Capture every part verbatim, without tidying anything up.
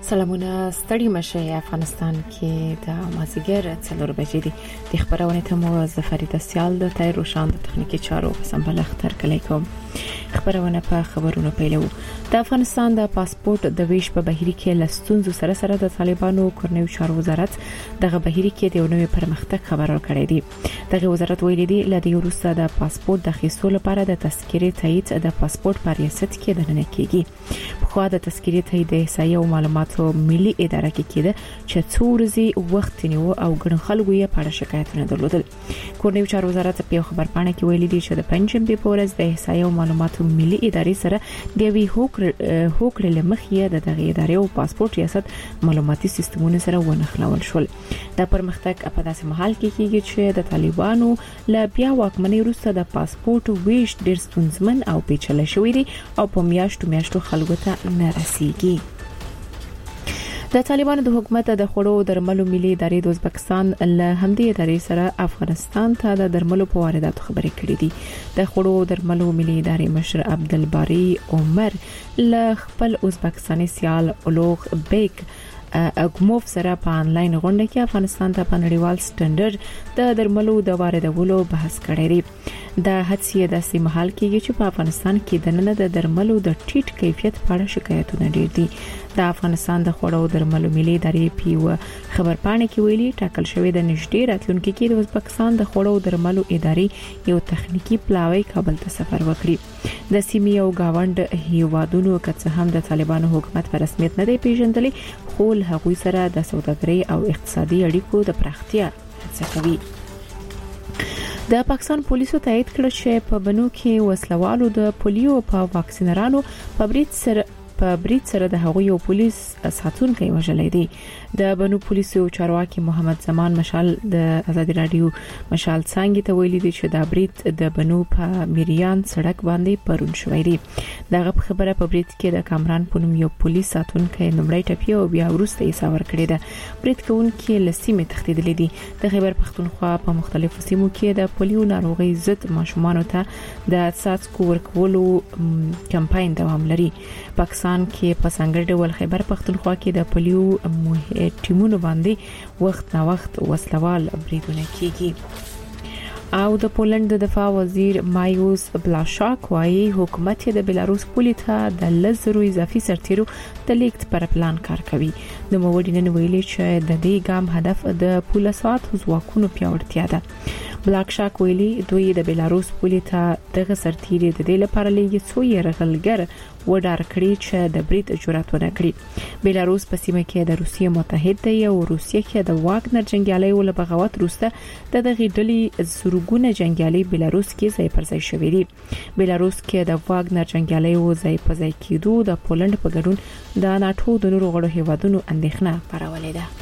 سلامونه ستړي مشه افغانستان کې د مازیګر څلور بجې دي د خبرونه ته مو زفریده سیال د تای روشان د تخنیکی چارو سمبل اختر کلی کوم خبرونه په خبرونو پیلو د افغانستان د پاسپورت د ویش په بهیري کې لستونزو سره سره د طالبانو کورنیو چارو وزارت دغه بهیري کې د نوې پرمختګ خبرو کړې دي دغه وزارت ویلي دي لدی روسا د پاسپورت د خیسو لپاره د تذکرې تایید د پاسپورت په ریاست کې دننه کیږي په خوا د تذکرې تایید د احصایې او معلوماتو ملي اداره کې کېده چې څو ورځې وخت نیو او ګڼ خلکو یې په اړه شکایتونه درلودل کورنیو چارو وزارت په خبرپاڼه کې ویلي دي چې د پنځم په ورځ د احصایې او معلوماتو ملي ادارې سره د وی هوکړه هوکړه لمخې د دغه ادارې او پاسپورت ریاست معلوماتي سیستمونو سره ونښلول شول د پرمختګ په داسې محل کې کېږي چې د طالبانو ل بیا واکمنۍ وروسته د پاسپورت ویش ډېر ستونزمن او پیچلې شوی دی او په میاشتو میاشتو خلکو ته نه رسیږي د طالبانو د حکومت د خړو درملو ملي ادارې د ازبکستان له همدې ادارې سره افغانستان ته د درملو په وارداتو خبرې کړې دي د خړو درملو ملي ادارې مشر عبدالباری عمر له خپل ازبکستاني سیال اولوغ بیگ اګموف سره په انلاین غونډه کې افغانستان ته په نړیوال سټنډرډ د درملو د واردولو بحث کړی دی د هڅې د سیمهال کې چې په افغانستان کې د نن د درملو د ټیټ کیفیت په اړه شکایتونه ډېر دي د افغانستان د خوړو درملو ملي ادارې پیو خبرپاڼه کې ویلي ټاکل شوی د نږدې راتلونکي کې د ازبکستان د خوړو درملو ادارې یو تخنیکی پلاوی کابل ته سفر وکړي د سیمې او گاوند هیوادونو که هم د طالبانو حکومت په رسمیت نه دی پیژندلې خو هغوی سره د سوداګرۍ او اقتصادي اړیکو د پراختیا هڅه کوي د پاکستان پولیسو تایید کړ چې په بنو کې وسلوالو د پولیو په واکسینرانو په بریټ سره په بریټ سره د هغوی یو پولیس ساتونکي وژلې دي د بنو پولیسو چارواکي محمد زمان مشال د آزادي رادیو مشال څنګه ته ویلي دي چې د بریټ د بنو په میریان سړک باندې پرون شوې دي دغه خبره په بریټ کې د کامران پونم یو پولیس ساتونکي نمړی ټپي او بیا ورسته یې ساور کړی ده بریټ کوونکي لسیمه تخدیدلې دي د خیبر پختونخوا په مختلفو سیمو کې د پولیو ناروغي ضد ماشومان ته د څاڅکو ورکولو کمپاین دوام لري پاکستان کې په څنګه ډول خیبر پختونخوا کې د پولیو ټیمونو باندې وخت نا وخت وسلوال بریدونه کیږي او د پولند د دفاع وزیر مایوس بلاشاک وايي حکومت د بلاروس پولیس ته د لزرو اضافي سرتیرو د لیکت پر پلان کار کوي د موډینن ویلي چې د دې ګام هدف د پولیسات ځواکونو پیاوړتیا ده بلاک شاک ویلي دوی د بلاروس پولیس ته دغه سرتیري د دې لپاره لګي څو يرغلګر وډار کړی چې د بریټ جرأت ونه کړی بلاروس په سیمه کې د روسیې متحد دی او روسیې کې د واګنر جنگیالي ول بغاوت روسته د دغه ډلې زورګونه جنگیالي بلاروس کې ځای پر ځای شوې دي بلاروس کې د واګنر جنگیالي و ځای په ځای کېدو د پولند په ګډون د ناتو د نورو غړو هیوادونو اندېښنه پارولې ده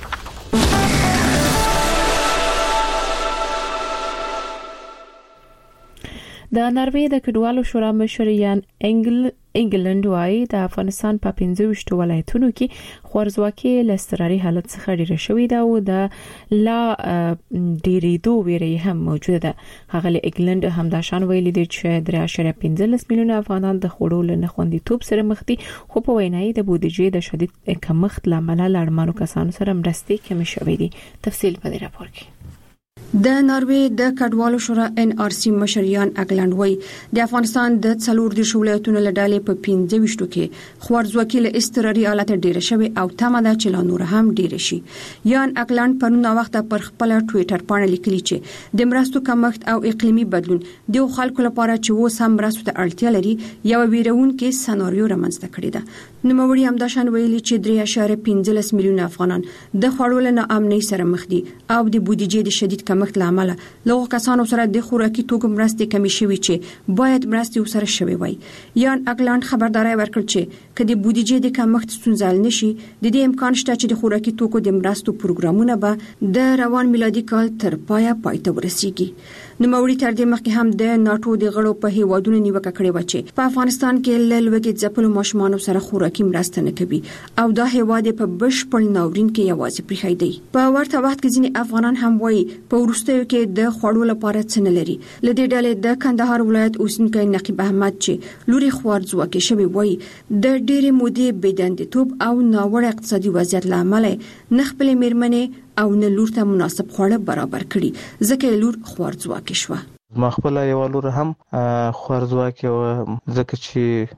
د ناروې د کډوالو شورا مشر یان انګل انګلند وايي د افغانستان په پنځه ویشت ولایتونو کې خورزواکي لستراري حالت څخه ډیره شوې ده او د لا ډیریدو ویری هم موجوده ده هغه انګلند همداشان ویلي دي چې درې اعشاریه پنځه میلیونه افغانان د خوړو له نخوندیتوب سره مخ دي خو په وینای د بودیجې د شدید کمښت لامل لاړمانو کسانو سره مرستې کم شوې دي تفصیل په دې راپور کې د ناروې د کډوالو شورا ان آر سی مشریان اګلند وای د افغانستان د څلور د ولایتونو لړالې په پنځه ویشتو کې خورزواکي له استراري حالت ډیره شوی او تمه ده چې لا نور هم ډیره شي یان اګلند په نو وخت پر خپل ټوئیټر باندې لیکلی چې د مرستو کمښت او اقلیمي بدلون د خلکو لپاره چې و سم مرستو ته اړتیا لري یو ویرون کې سناریو رامنځته کړی ده نو موري هم داشان ویلي چې درې اعشاریه پنځه میلیونه افغانان د خوړو له ناامنۍ سره مخ دي او د بودیجې د شدید کمښت لامل لغه کسانو سره د خوراکي توکو مرستې کمی شوي چې باید مرستې سره شوي وای یان اګلند خبرداري ورکړ چې کله بودیجې د کمښت ستونزل نشي د دې امکان شته چې د خوراکي توکو د مرستو پروګرامونه به د روان میلادي کال تر پایه پایته ورسیږي نو موري تر دې مخکې هم د ناتو د غړو په هیوادونو نیوکه کړې و چې په افغانستان کې لږ ځپلو ماشومان سره خوراکي مرسته نه کوي او دا هیواد په بشپړ ناورین کې یوازې پریخي دی په ورته وخت کې ځینې افغانان هم وایي په وروستیو کې د خوړو لپاره څه نه لري. لدې ډلې د کندهار ولایت اوسنیکی نقیب احمد چې لوري خوارځواکي شوی وای د ډېرې مودې بېدندتوب او ناوړه اقتصادي وضعیت لامل نه خپلې میرمنې او نه لور ته مناسب خواړه برابر کړي ځکه لور خوارځواکي شوه. ما خپل یو لور هم خوارځواکي و ځکه چې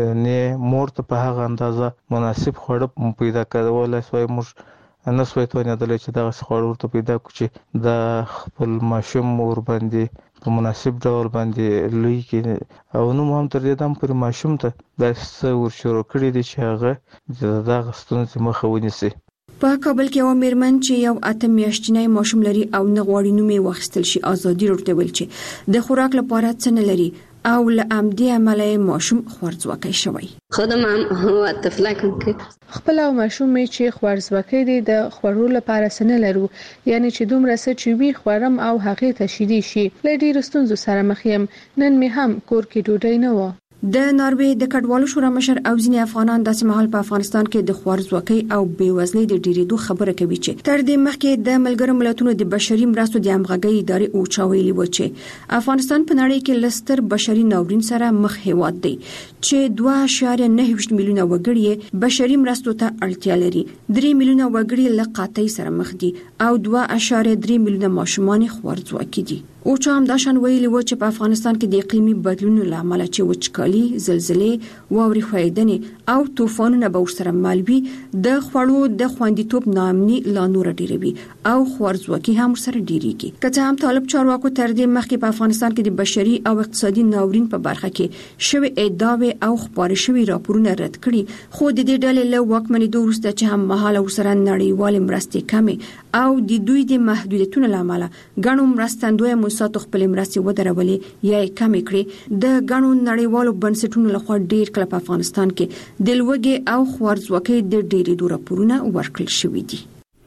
نه مور ته په هغه اندازه مناسب خواړه پیدا کولای شوی موږ نه سوي ته نه دلې چې دا خواړه ورته پیدا کړي د خپل ماشوم مور باندې په مناسب ډول باندې لوی کې او نو هم تر دې دم پر ماشوم ته د څور شروع کړی دي چې هغه د غستون مخه ونیسي. په کابل کې یو میرمن چې یو اته میاشتنی ماشوم لري او نه غواړي نومې واخیستل شي ازادي ورته ویل چې د خوراک لپاره څه نه لري او لامدي عمله ماشوم خوارځواکي شوی. خودم هم هو طفلکم کې خپل او ماشوم می چې خوارځواکي دي د خوړو لپاره سن لرو یعنی چې دومره څه چې وی خورم او هغه ته شیدي شي لډي رستونزو سره مخ یم نن می هم کور کې ډوډۍ نه و. د ناروې د کډوالو شورا مشر او ځینې افغانان د سیمهال په افغانستان کې د خوارځواکۍ او بیوزلۍ د ډیریدو خبره کوي چې تر دې مخکې د ملګرو ملتونو د بشري مرستو د همغږۍ ادارې اوچاویلي و چې افغانستان په نړۍ کې لستر بشري ناورین سره مخ هیواد دی چې دوه اعشاریه نهه میلیونه وګړي بشري مرستو ته اړتیا لري. درې میلیونه وګړي له قحطۍ سره مخ دي او دوه اعشاریه درې میلیونه ماشومان خوارځواکي دي. او چې هم دا شان ویلي و چې په افغانستان کې د اقلیمي بدلونونو لامل چې وچکالي، زلزلې، واوري ښویدنې او طوفانونه به ورسره مل وي د خوړو د خوندیتوب ناامني لا نور ډیروي او خوارځواکي هم ورسره ډیریږي. که څه هم طالب چارواکو تر دې مخکې په افغانستان کې د بشري او اقتصادي ناورین په برخه کې شوی ادعاوې او خبرې شوی راپورونه رد کړي خو د دې ډلې له واکمنېدو وروسته چې هم مهاله ورسره نړیوال مرستې کمې او د دوی د محدودیتونو لامل غنوم مرستندوی موسساتو خپل مرستې ودرولې یا کمې کړې د غنو نړیوالو بنسټونو لخوا ډیر کله په افغانستان کې د لوږې او خوارځواکۍ د ډېرېدو راپورونه ورکړل شوي دي.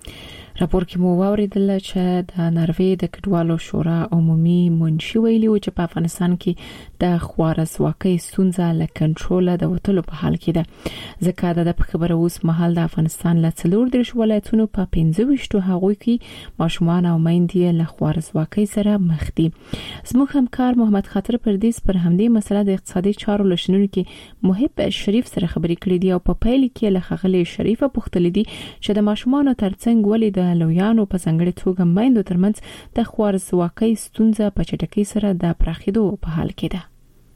راپور کې مو واوریدل چې د ناروې د کډوالو شورا عمومي منشي ویلي و چې په افغانستان کې د خوارځواکۍ ستونزه له کنټرول د وټلو په حال کې ده ځکه د خبره اوس مهال د افغانستان له څلور دیرش ولایتونو په پنځه ویشتو هغوی کې ماشومان او میندې له خوارځواکۍ سره مخ دي. زموږ همکار محمد خاطر پردیس پر همدې مسله د اقتصادي چارو لشنونو کې محب شریف سره خبرې کړې دي او په پیل کې له خغلې شریفه پوښتلې دي چې د ماشومان ترڅنګ ولې د لویانو په څنګه توګه میندو ترمنځ د خوارځواکۍ ستونزه په چټکۍ سره د پراخېدو په حال کې ده.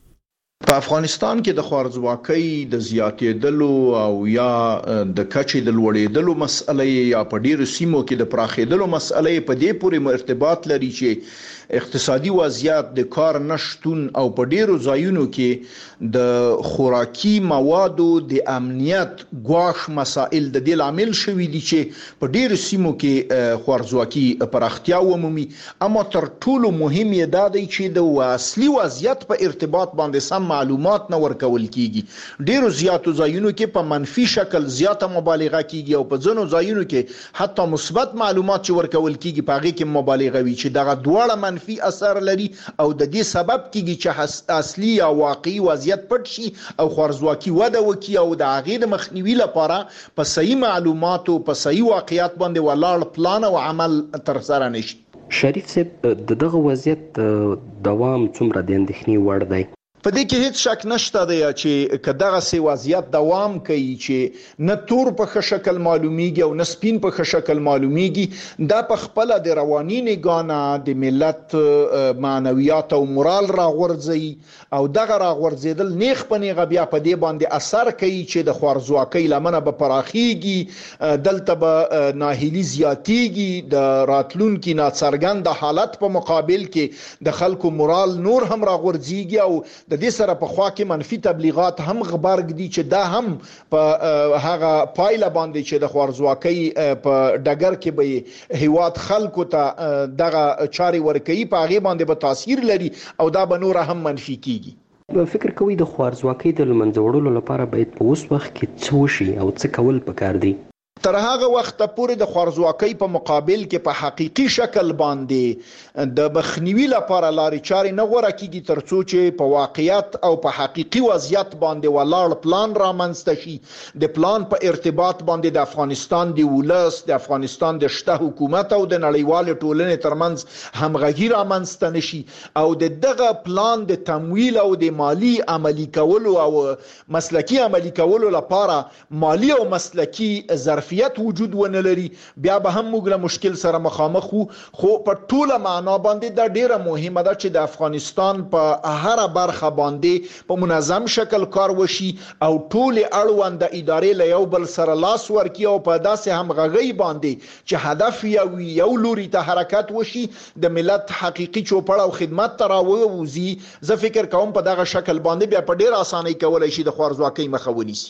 په افغانستان کې د خوارځواکۍ د زیاتېدلو او یا د کچې د لوړېدلو مسئله یا په ډیرو سیمو کې د پراخېدلو مسئله په دې پورې ارتباط لري چې اقتصادي وضعیت د کار نشټون او په ډیرو ځایونو کې د خوراکي موادو د امنیت ګواښ مسائل د دې عامل شوي دي چې په ډیرو سیمو کې خوارځواکي پراختیا ومومي. اما تر ټولو مهم یې دا دی چې د اصلي وضعیت په ارتباط باندې سم معلومات نه ورکول کیږي. ډیرو زیاتو ځایونو کې په منفي شکل زیاته مبالغه کیږي او په ځینو ځایونو کې حتی مثبت معلومات چې ورکول کیږي په هغه کې مبالغه وي چې دغه دواړه منفي اثر لري او د دې سبب کیږي چې اصلي یا واقعي وضعیت پټ شي او خوارځواکي وده وکړي او د هغې د مخنیوي لپاره په صحیح معلوماتو په صحیح واقعیت باندې ولاړ پلان او عمل تر سره نشي. شریف صاحب د دغه وضعیت دوام څومره د اندېښنې وړ دی؟ په دې کې هیڅ شک نشته دی چې کداغه سی وضعیت دوام کوي چې نه تور په ښه شکل معلومیږي او نه سپین په ښه شکل معلومیږي دا په خپل د رواني نگانه د ملت معنویات او مورال راغورځي او دغه راغورځیدل نیخ په نیغه بیا په دې باندې اثر کوي چې د خوارځواکۍ لمنه به پراخیږي دلته به ناهیلي زیاتیږي د راتلونکي ناڅرګند حالت په مقابل کې د خلکو مورال نور هم راغورځيږي او د دې سره په خوا کې منفي تبلیغات هم غبرګ دي چې دا هم په هغه پایله باندې چې د خوارځواکۍ په ډګر کې به هیواد خلکو ته دغه چاري ورکوي په هغه باندې به تاثیر لري او دا به نور هم منفي کیږي. فکر کوي د خوارځواکۍ د لمنځه وړلو لپاره باید په اوس وخت کې څه وشي او څه کول پکار دي؟ تر هغه وخت پورې د خوارزواکۍ په مقابل کې په حقيقي شکل باندې د بخنیوي لپاره لارې چارې نه غوړه کیږي ترڅو چې په واقعیت او په حقيقي وضعیت باندې ولاړ پلان رامنځته شي د پلان په ارتباط باندې د افغانستان د ولس د افغانستان د شته حکومت او د نړیوال ټولنې ترمنځ همغږي رامنځته نشي او د دغه پلان د تمویل او د مالی عملی کولو او مسلکی عملی کولو لپاره مالی او مسلکی ظرفیت وجود ونه لري بیا به هم موږ له مشکل سره مخامخ وو خو په ټوله معنا باندې دا ډیره مهمه ده چې د افغانستان په هر برخه باندې په منظم شکل کار وشي او ټول اړوند ادارې له یو بل سره لاس ورکړي او په داسې همغږي باندې چې هدف یو یو لوري ته حرکت وشي د ملت حقيقي چوپړ او خدمت ته راووزي زه فکر کوم په دغه شکل باندې بیا په ډیر اسانۍ کولای شي د خوارزواکۍ مخه ونیسي.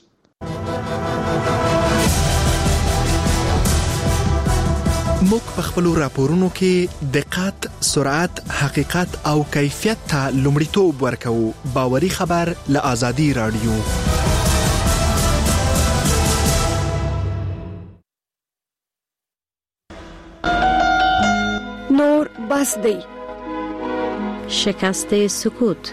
موږ په خپل راپورونو کې دقت، سرعت، حقیقت او کیفیت ته لومړیتوب ورکوو. باوري خبر له آزادي رادیو. نور بس دی شکست سکوت.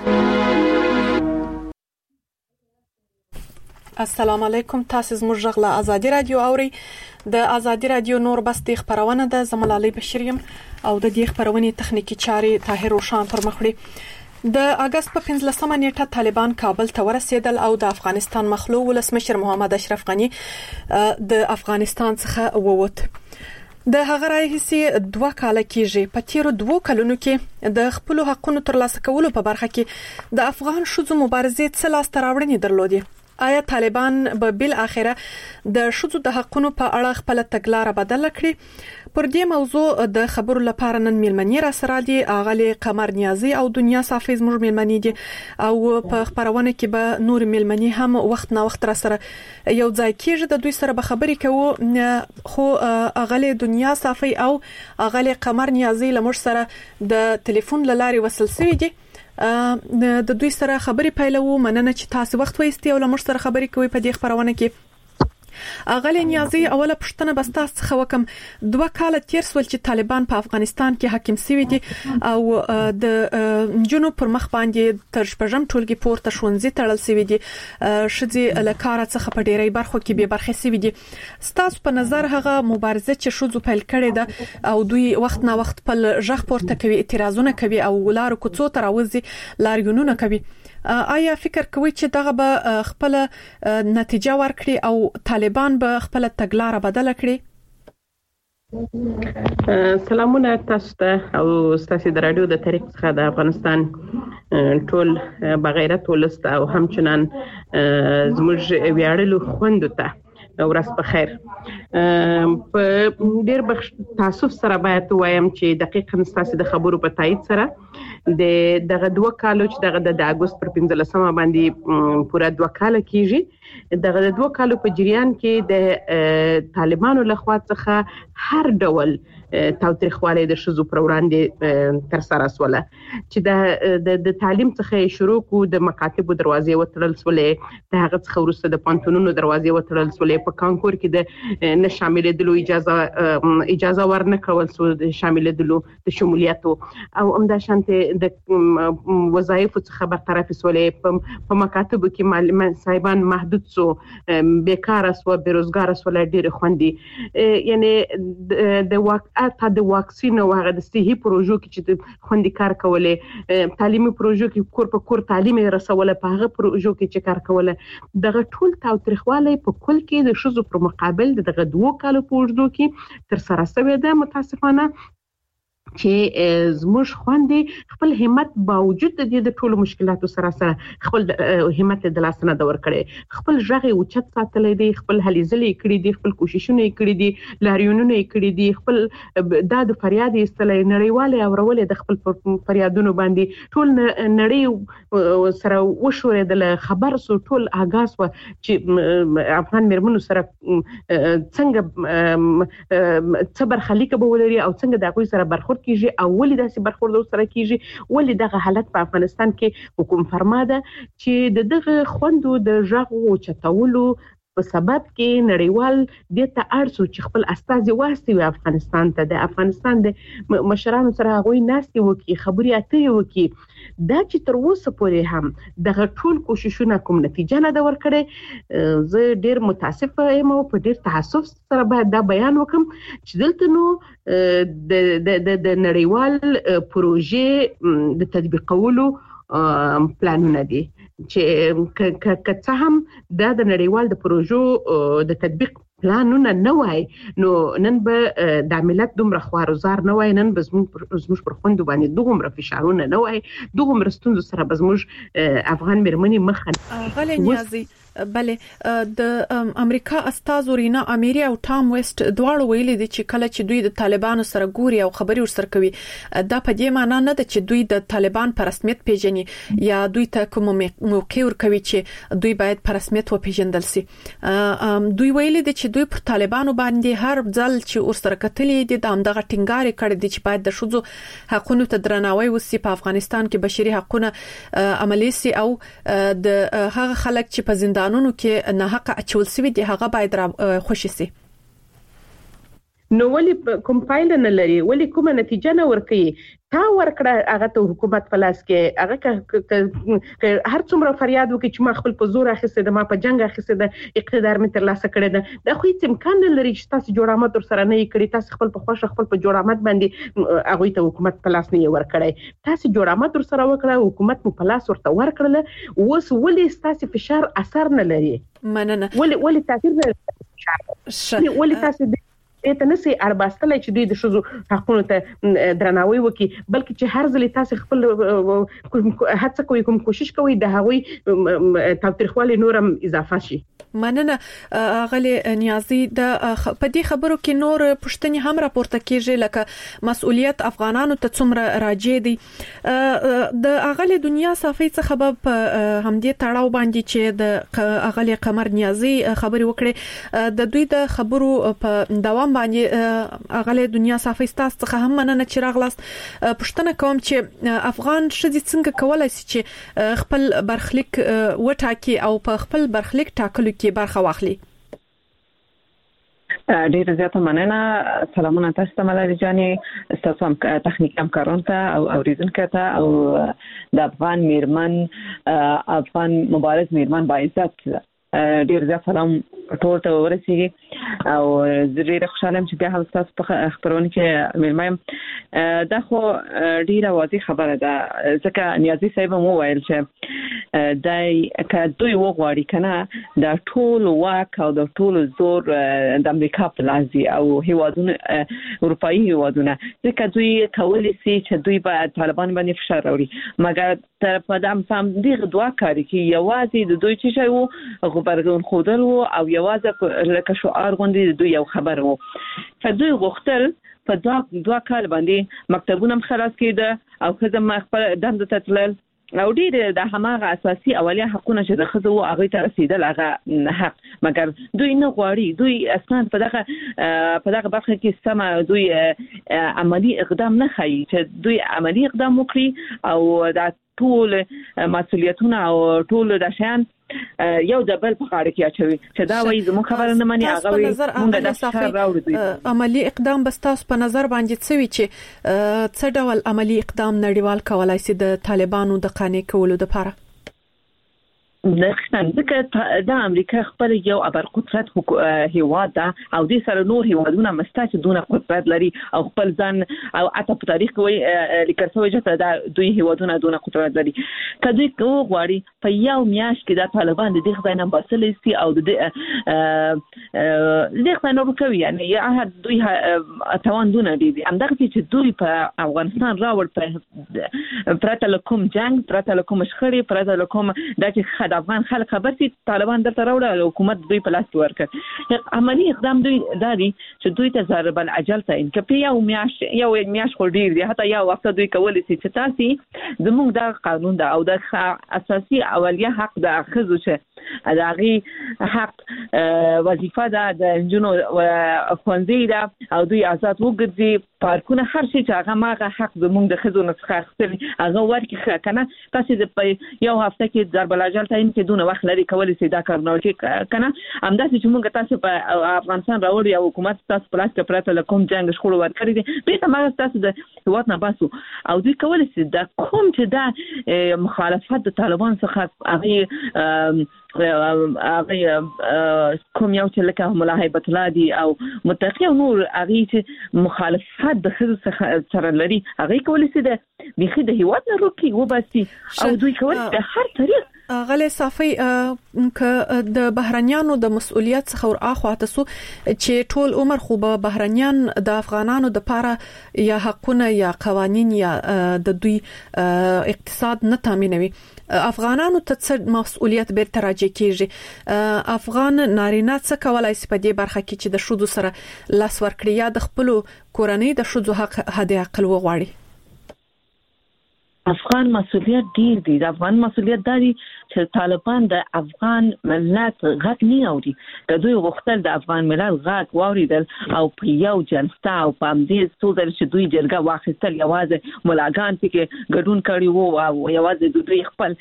السلام علیکم، تاسو زموږ غږ له آزادي رادیو اوري. د آزادي رادیو نور بس د خبرونه د زملالي بشریم او د دې خبرونې تخنیکی چارې طاهر روشان پر مخ وړي. د اگست په پنځلسمه نیټه طالبان کابل ته ورسېدل او د افغانستان مخلو ولسمشر محمد اشرف غنی د افغانستان څخه ووت. د هغه راهیسې دوه کال کېږي. په تیرو دوه کلونو کې د خپل حقونو ترلاسه کولو په برخه کې د افغان شوزو مبارزې څه لاس تراوړنې درلودي؟ آیا طالبان به بل اخره د شوزو د حقونو په اړه خپل تګلارې بدل کړي؟ پر دې موضوع د خبرو لپاره نن میلمنې را سره دي اغلی قمر نیازی او دنیا صافی زموږ میلمنې دي او په خبرونه کې به نور میلمنې هم وخت نه وخت را سره یو ځای کېږي. د دوی سره به خبرې کوو خو اغلی دنیا صافی او اغلی قمر نیازی لمر سره د ټلیفون لارې وصل شوي دي. د دوی سره خبرې پیلوو. مننه چې تاسو وخت وایستئ او لمر سره خبرې کوي په دې خبرونه کې. اغلی نیازی اوله پښتنه بستاس څخه وکم. دوه کال تیر سول چې طالبان په افغانستان کې حاکم شوي دي او د جنوب پر مخ باندې تر شپږم ټولګي پورته ښوونځي تړل شوي دي. شذې له کار څخه په ډیری برخو کې به برخه شوي دي. ستاسو په نظر هغه مبارزه چې شوزو پیل کړې ده او دوی وخت نه وخت په ژغ پورته کوي، اعتراضونه کوي او لارو کوڅو ته راوځي، لاریونونه کوي، آیا فکر کوي چې دغه به خپل نتیجه ورکړي او طالبان به خپل تګلارې بدل کړي؟ سلامونه تاسو ته او تاسو د رادیو د تاریخ څخه د افغانستان ټول بغیرت ولست او همچنان زموږ ویاړلو خوندو ته ورځ په خیر. په ډیر تاسف سره باید وایم چې دقیقاً تاسو د خبرو په تایید سره د دغه دوه کالو چې دغه د اگست پر پنځلسمه باندې پوره دوه کال کېږي. دغه د دوه کالو په جریان کې د طالبانو لخوا څخه هر ډول تاوتریخوالی د شذو پر وړاندې تر سره سوله چې د د تعلیم څخه شروع کو د مکاتبو دروازې وتړل سولې، د هغه څخه وروسته د پانتونونو دروازې وتړل سولې، په کانکور کې د نه شاملېدلو اجازه اجازه ورنه کول سو د شاملېدلو د شمولیتو او همدا شانته د وظایفو څخه برطرف سولې، په مکاتبو کې معلمان صاحبان محدود سو، بیکاره سو، بیروزګار سو، ډېر خوندي یعنی د واقع تا د واکسین او هغه د صحي پروژو کې چې د خوندي کار کولې، تعلیمي پروژو کې کور په کور تعلیم رسوله، په هغه پروژو کې چې کار کوله، دغه ټول تاوتریخوالی په کل کې د شذو پر مقابل دغه دوه کالو په اوږدو کې تر سره شوی ده. متاسفانه چې زموږ خوندې خپل همت باوجود د دې د ټولو مشکلاتو سره سره خپل همت د لاس نه دور کړي، خپل ژغ اوچت ساتلې دي، خپل هلې ځلې کړي دي، خپل کوششونه کړي دي، لاریونونه کړي دي، خپل د فریاد ایستلې نړیواله اورولې د خپل فریادونو باندې ټول نړۍ سره وشورېدل، خبر سو ټول آغاز و چې افغان مرمنو سره څنګه صبر خلیقه بولري او څنګه د هغوی سره برخورد کیږي او ولې داسې برخورد سره کیږي، ولې دغه حالت په افغانستان کې حکومت فرما ده چې د دغه خوندو د ژغ او چتولو په سبب کې نړیوال د ته ارسو چې خپل استازي واسطي وي افغانستان ته د افغانستان د مشرانو سره غوي ناستي وکي خبري اترې وکي دا چې تر اوسه پورې هم دغه ټول کوششونه کوم نتیجه نه دا ورکړي زه ډیر متاسف یم او په ډیر تاسف سره باید دا بیان وکم چې دلته نو د د د نړیوال پروژې د تطبیقولو پلانونه دي چې که څه هم دا د نړیوال د پروژو د تطبیق پلانونه نه وای نو نن به د عملیات دومره خوارزار نه وای نن به زموږ پر خوندو باندې دومره فشارونه نه وای دومره ستونزو سره به زموږ افغان مېرمنې مخ غلې نیازي بله د امریکا استاذ رینا امیری او ټام ویسټ دواړو ویلي دي چې کله چې دوی د طالبانو سره ګوري او خبري ورسره کوي دا په دې معنی نه ده چې دوی د طالبان په رسمیت پیژني یا دوی ته کوم موقع ورکوي چې دوی باید په رسمیت وپیژندل شي دوی ویلي دي چې دوی پر طالبانو باندې هر ځل چې ورسره کتلې دي د همدغه ټینګار کړي دي چې باید د شذو حقوقو ته درناوی وشي په افغانستان کې بشري حقوقونه عملي سي او د هغه خلک چې په زندان قانونو کې نه حق اچول سوي دي هغه باید خوشي سي نو ولی کوم فایل نه لري ولی کومه نتیجه نه ورکړي تا ورکړه هغه ته حکومت پلاس کې هغه هر څومره فریاد وکړي چې ما خپل په زور اخیسته د ما په جنگ اخیسته د اقتدار مې تر لاسه کړی ده د خو هیڅ امکان نه لري چې تاسو جوړامت ور سره نه کړی تاسو خپل په خوښه خپل په جوړامت باندې هغه ته حکومت پلاس نه ورکړی تاسو جوړامت ور سره وکړه حکومت مو پلاس ورته ورکړل اوس ولې تاسو فشار اثر نه لري مننه ولې ولې تاثیر نه لري ولې تاسو ته نه سي ارباستل چې دوی د شذو حقوقو ته درناوی وکي بلکې چې هر ځل تاسو خپل هڅه کوئ کوم کوشش کوئ د هغوی تاوتریخوالي نورم اضافه شي مننه غلې نیازي د په دې خبرو کې نور پښتني هم راپورته کیږي لکه مسؤلیت افغانانو ته څومره راځي دي د اغلې دنیا صافي څخه په همدې تړاو باندې چې د اغلې قمر نیازي خبري وکړي د دوی د خبرو په دوام باندې اغلې دنیا صافي ستاسو څخه هم مننه چې راغلاست پښتنه کوم چې افغان شذې څنګه کولای شي چې خپل برخلیک وټاکي او په خپل برخلیک ټاکلو کې برخه واخلي ډیر زیاته مننه سلامونه تاسو ته ملالۍ جانې تاسو هم تخنیک همکارانو ته او اوریدونکو ته او د افغان میرمن افغان مبارز میرمن با عزت ډیر زیات سلام ټول ته ورسیږي او زه ډیر خوشاله یم چې بیا هم تاسو په خبرونه کې ملمم دا خو ډیره واضح خبره ده ځکه نیازي صاحب مو ویل چې دای که دوی وغواړي کنه د ټول واک او د ټول زور د امریکا په لاس دی او هیوادونه اروپאי هیوادونه ځکه دوی کولی سي چې دوی په طالبان باندې فشار راوړي مګر تر په دام فهم دغه دوا کوي چې یوازې د دوی چې شی وو خبرګون خودل وو او یوازې لکه شعار غونډې دوی یو خبر وو فدوی غوښتل په دوا دوا کال باندې مکتبونه خلاص کېده او خدای خپل دند ته تلل او ډیر د هماغه اساسي اولیه حقونه چې د خزو هغه ته رسیدل هغه حق مګر دوی نه غواړي دوی اصلا په دغه په دغه برخه کې سم دوی عملی اقدام نه کوي چې دوی عملی اقدام وکړي او د ټول مسؤلیتونه او ټول د شان یو د بل په اړه کې اچوي چې دا وایي زموږ خبره نه مني هغه وایي موږ د څه راوړو عملی اقدام بس تاسو په نظر باندې څه وی چې څه ډول عملی اقدام نړیوال کولای شي د طالبانو د قانع کولو لپاره دغه ځکه د امریکا خپل یو ابر قدرت هیواد ده او د سره نور هیوادونه مستاچ دونه قدرت لري او خپل ځان او اته په تاریخ کې لیکل شوی چې د دوی هیوادونه دونه قدرت لري کله چې وغواړي په یو میاش کې د طالبان د دغه ځای نه باسل سي او د دغه نور کوي یعنی یا دوی توان دونه دي همدغه چې دوی په افغانستان راوړ په پرته لکوم جنگ پرته لکوم شخړې پرته لکوم د د افغان خلک خبر سي طالبان درته راوړل حکومت دوی په لاس ورکړ عملی اقدام دوی داري چې دوی ته ضرب العجل ته ان کپی یو میاش یو میاش خو ډیر دی حتی یو وخت دوی کولی سي چې تاسو زموږ د قانون دا او د اساسي اولیه حق د اخذو چې داغي حق وظیفه ده د جنو خوندې ده او دوی آزاد وګرځي پارکونه هر شي چې هغه ماغه حق زموږ د خزو نسخه اخستل هغه ورکه کنه تاسو د یو هفته کې ضربلاجل تایم کې دونه وخت لري کولای شي دا کار نه وکړي کنه همدا چې موږ تاسو په افغانستان راوړی او حکومت تاسو پلاس کې پراته لکوم جنگ شخړ ورکړي دي به تاسو تاسو د هوات نه باسو او دوی کولای شي دا کوم چې دا مخالفت د طالبان څخه هغه هغه کوم یو چې لکه مولا هیبت الله دي او متقی نور هغه چې مخالفت د خزو سره لري هغه کولای شي د بيخي د هیواد نه روکي وباسي او دوی کولای د هر طریق غلې صافي ک د بهرنیانو د مسؤلیت څخه ور اخوا تاسو چې ټول عمر خو به بهرنیان د افغانانو د پاره یا حقونه یا قوانين یا د دوی اقتصاد نه تامینوي افغانانو ته څه مسؤلیت به تراجع کیږي افغان نارینه څه کولای شي په دې برخه کې چې د شودو سره لاس ورکړي یا د خپل کورنۍ د شودو حق هدي عقل وغواړي افغان مسؤلیت ډیر دی د افغان مسؤلیت دی چې طالبان د افغان ملت غږ نه اوري د دوی غوښتل د افغان ملت غږ واوریدل او په یو جلسه او په دې څو چې دوی جرګه واخیستل یوازې ملاګان پکې ګډون کړي وو او یوازې د دوی خپل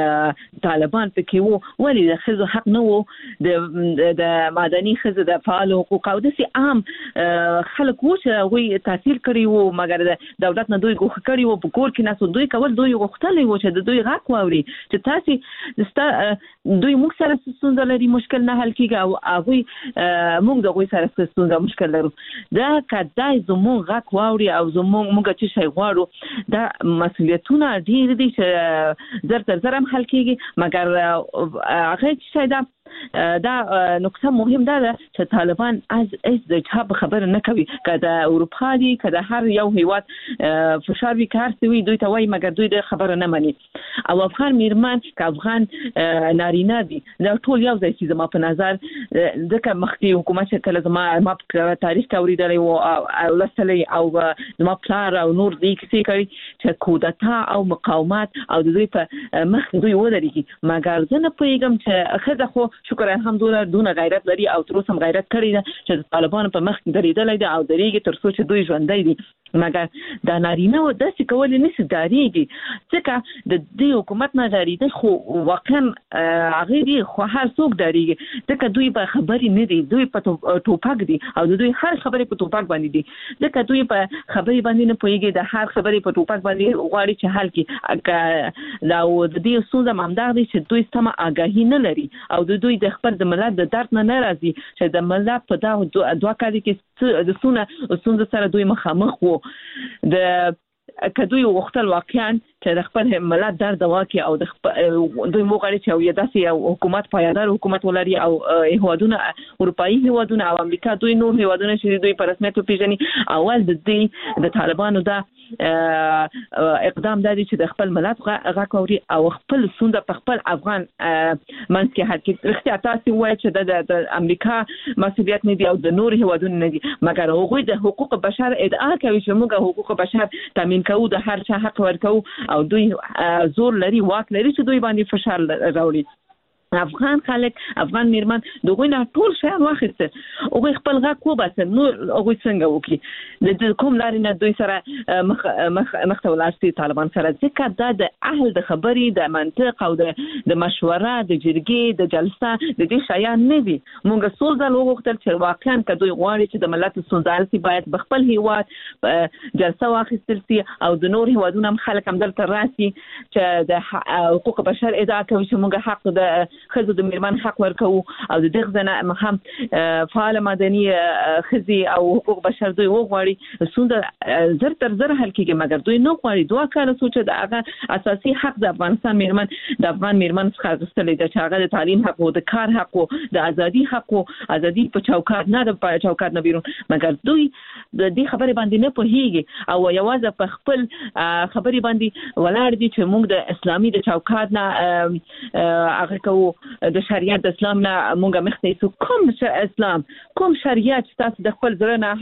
طالبان پکې وو ولې د خزو حق نه وو د د مدني خزو د فعال حقوق او د سي عام خلک وو چې وی تحصیل کړي وو مګر د دولت نه دوی غوښ کړي وو په کور کې ناسو دوی کول دوی غوښتل وو چې د دوی غږ واوري چې تاسو دوی موږ سره ستونزه لري مشکل نه حل کیږي او هغه موږ د غوي سره ستونزه مشکل لرو دا کدای زموږ غږ واوري او زموږ موږ چې شي غواړو دا مسؤلیتونه ډیر دي چې زر تر زر هم حل کیږي مګر هغه چې دا دا نقطه مهم ده چې طالبان از از د چا خبر نه کوي کله اروپا دي کله هر یو هیواد فشار وی کار سوي دوی ته وای مګر دوی د خبر نه مني او افغان میرمن که افغان نارینه دي دا ټول یو ځای چې زما په نظر ځکه مخکې حکومت کله زما ما په تاریخ کې اوریدلې او لسلې او زما پلار او نور دي کیسې کوي چې کودتا او مقاومت او دوی په مخ دوی ودرېږي مګر زه نه پوهیږم چې خزه خو شکر الحمدلله دونه غیرت لري او تر اوسه غیرت کړی ده چې طالبان په مخ درېدل دي او درېږي تر څو چې دوی ژوندۍ دي مګر دا نارینه و داسې کولای نشي داريږي ځکه د دې حکومت نه داريده خو واقعا هغه دي خو هر څوک داريږي ځکه دوی په خبري نه دي دوی په ټوپک دي او دوی هر خبرې په ټوپک باندې دي ځکه دوی په خبري باندې نه پويږي د هر خبرې په ټوپک باندې غواړي چې حل کړي دا د دې څه د ممدغ دي چې دوی سم آگاهی نه لري او دوی د خپل د ملت د درد نه ناراضي چې د ملت په دا دوه کال کې د سونه سونه سره دوی مخامخ وو د کدوې وختل واقعا چې د خپل ملت درد واکي او د دوی موغړي چې یو داسې حکومت پایدار حکومت ولري او هیوادونه اروپאי هیوادونه او امریکا دوی نور هیوادونه چې دوی په رسمیت پیژني اول د دې د طالبانو دا اقدام دادی چې د خپل ملت غاکوري او خپل سونده په خپل افغان منځ کې حرکت رښتیا تاسو وایي چې د امریکا مسؤلیت نه دی او د نور هیوادونو نه دي مګر هغوی د حقوق بشر ادعا کوي چې موږ حقوق بشر تامین کوو د هر چا حق ورکو او دوی زور لري واک لري چې دوی باندې فشار راوړي افغان خلک افغان میرمن دغه نه ټول شي واخیسته او خپل غا کو بس نو هغه څنګه وکي د کوم لارې نه دوی سره مخ مخ مختولاسي طالبان سره ځکه دا د اهل د خبري د منطق او د د مشوره د جرګې د جلسه د دې شیان نه دي مونږ څول ځل وغوښتل چې واقعا کدوې غواړي چې د ملت سوزالسي باید بخپل هیواد جلسه واخیستل سي او د نور هیوادونو خلک هم دلته راسي چې د حقوق بشر ادعا کوي چې مونږ حق د خزو د میرمن حق ورکو او د دغه ځنه هم فعال مدني خزي او حقوق بشر دوی وغواړي سونده زر تر زر حل کېږي مګر دوی نو غواړي دوه کاله سوچ د هغه اساسي حق د افغانستان میرمن د افغان میرمن څخه غوښتل دي چې هغه د تعلیم حق او د کار حق او د ازادي حق او ازادي په چوکاټ نه د چوکاټ نه بیرون مګر دوی د دې خبرې باندې نه پوهیږي او یوازې په خپل خبرې باندې ولاړ دي چې موږ د اسلامي د چوکاټ نه هغه کوو د شریعت د اسلام نه مونږه مخته یو کوم اسلام کوم شریعت تاسو د خپل ځره نه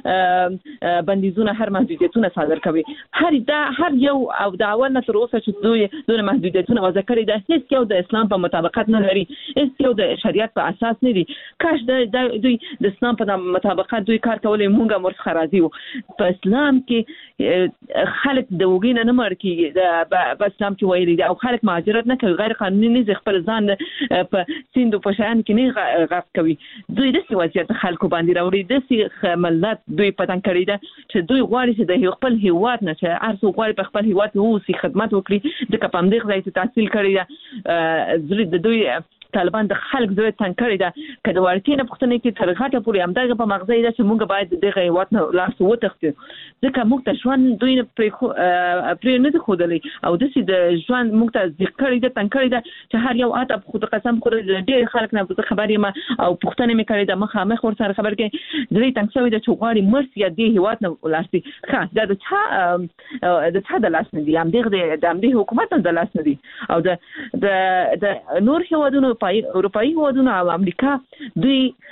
هر بندیزونه هر محدودیتونه صادر کوي هر دا هر یو او د اول نه تر اوسه چې دوی دونه محدودیتونه وضع کړی دا هیڅ یو د اسلام په مطابقت نه لري هیڅ یو د شریعت په اساس نه دي کاش د دوی د اسلام په مطابقت دوی کار کولای مونږه مرخ راضي وو په اسلام کې خلک د وګینه نه مړ کیږي د اسلام کې ویلي دي او خلک مهاجرت نه کوي غیر قانوني نه خپل ځان په سیند په شان کې نه غف کوي دوی د وضعیت خلکو باندې راوړي د ملت دوی پتن کړی ده چې دوی غواړي چې د خپل هیواد نه چې ارزو غواړي په خپل هیواد اوسي خدمت وکړي د کپم دغه ځای ته تحصیل کړی ده د دوی طالبان د خلک زړه تنګ کړی ده کله ورته نه پښتنه کې تر غاټه پورې همدغه په مغزه ده چې موږ باید دغه هیواد نه لاس وتښتو ځکه موږ ته ژوند دوی نه پرې پرې نه خودلې او د سې د ژوند موږ ته ذکر ده تنګ کړی ده چې هر یو اته خود قسم خور ډېر خلک نه خبرې ما او پښتنه مې کړی ده مخه مخ ور سره خبر کې درې تنګ شوی ده چې غواړي مرسي د هیواد نه ولاسي خاص دا د چا د چا د لاس نه دي هم دغه د امریکا حکومت د لاس نه دي او د د نور هیوادونو اروپایي هیوادونه او امریکا دوی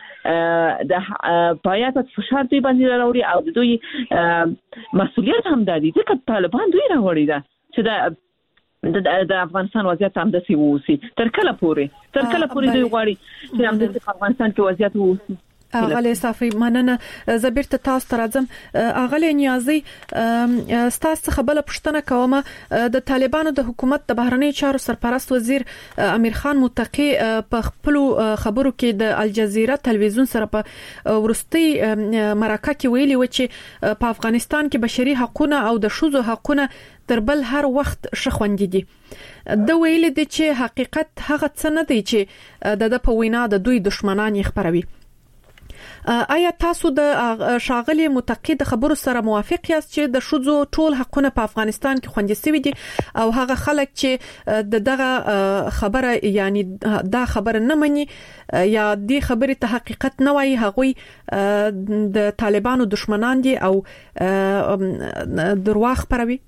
د پایات فشار دوی باندې راوړي او دوی مسؤلیت هم دادي ځکه طالبان دوی راوړي دا چې د د افغانستان وضعیت هم د سی ووسی تر کله پورې تر کله پورې دوی غواړي چې هم د افغانستان کې وضعیت ووسی اغلی صافي مننه زبیر ته تاسو ته راځم اغلی نیازي ستاسو څخه بل پښتنه کومه د طالبانو د حکومت د بهرنی چارو سرپرست وزیر امیر خان متقی په خپل خبرو کې د الجزیره تلویزیون سره په ورستي مرکه کې ویلي و چې په افغانستان کې بشري حقوقونه او د شوزو حقوقونه تر بل هر وخت شخوندي دي د ویل دي چې حقیقت هغه څه نه دی چې د په وینا د دوی دشمنان یې خبروي آیا تاسو د شاغلي متقی د خبرو سره موافق یاست چې د شوزو ټول حقونه په افغانستان کې خوندي شوي دي او هغه خلک چې دغه خبره یعنی دا خبره نه مني یا د خبرې ته حقیقت نه وایي هغه د طالبانو دشمنان دي او درواغ خبروي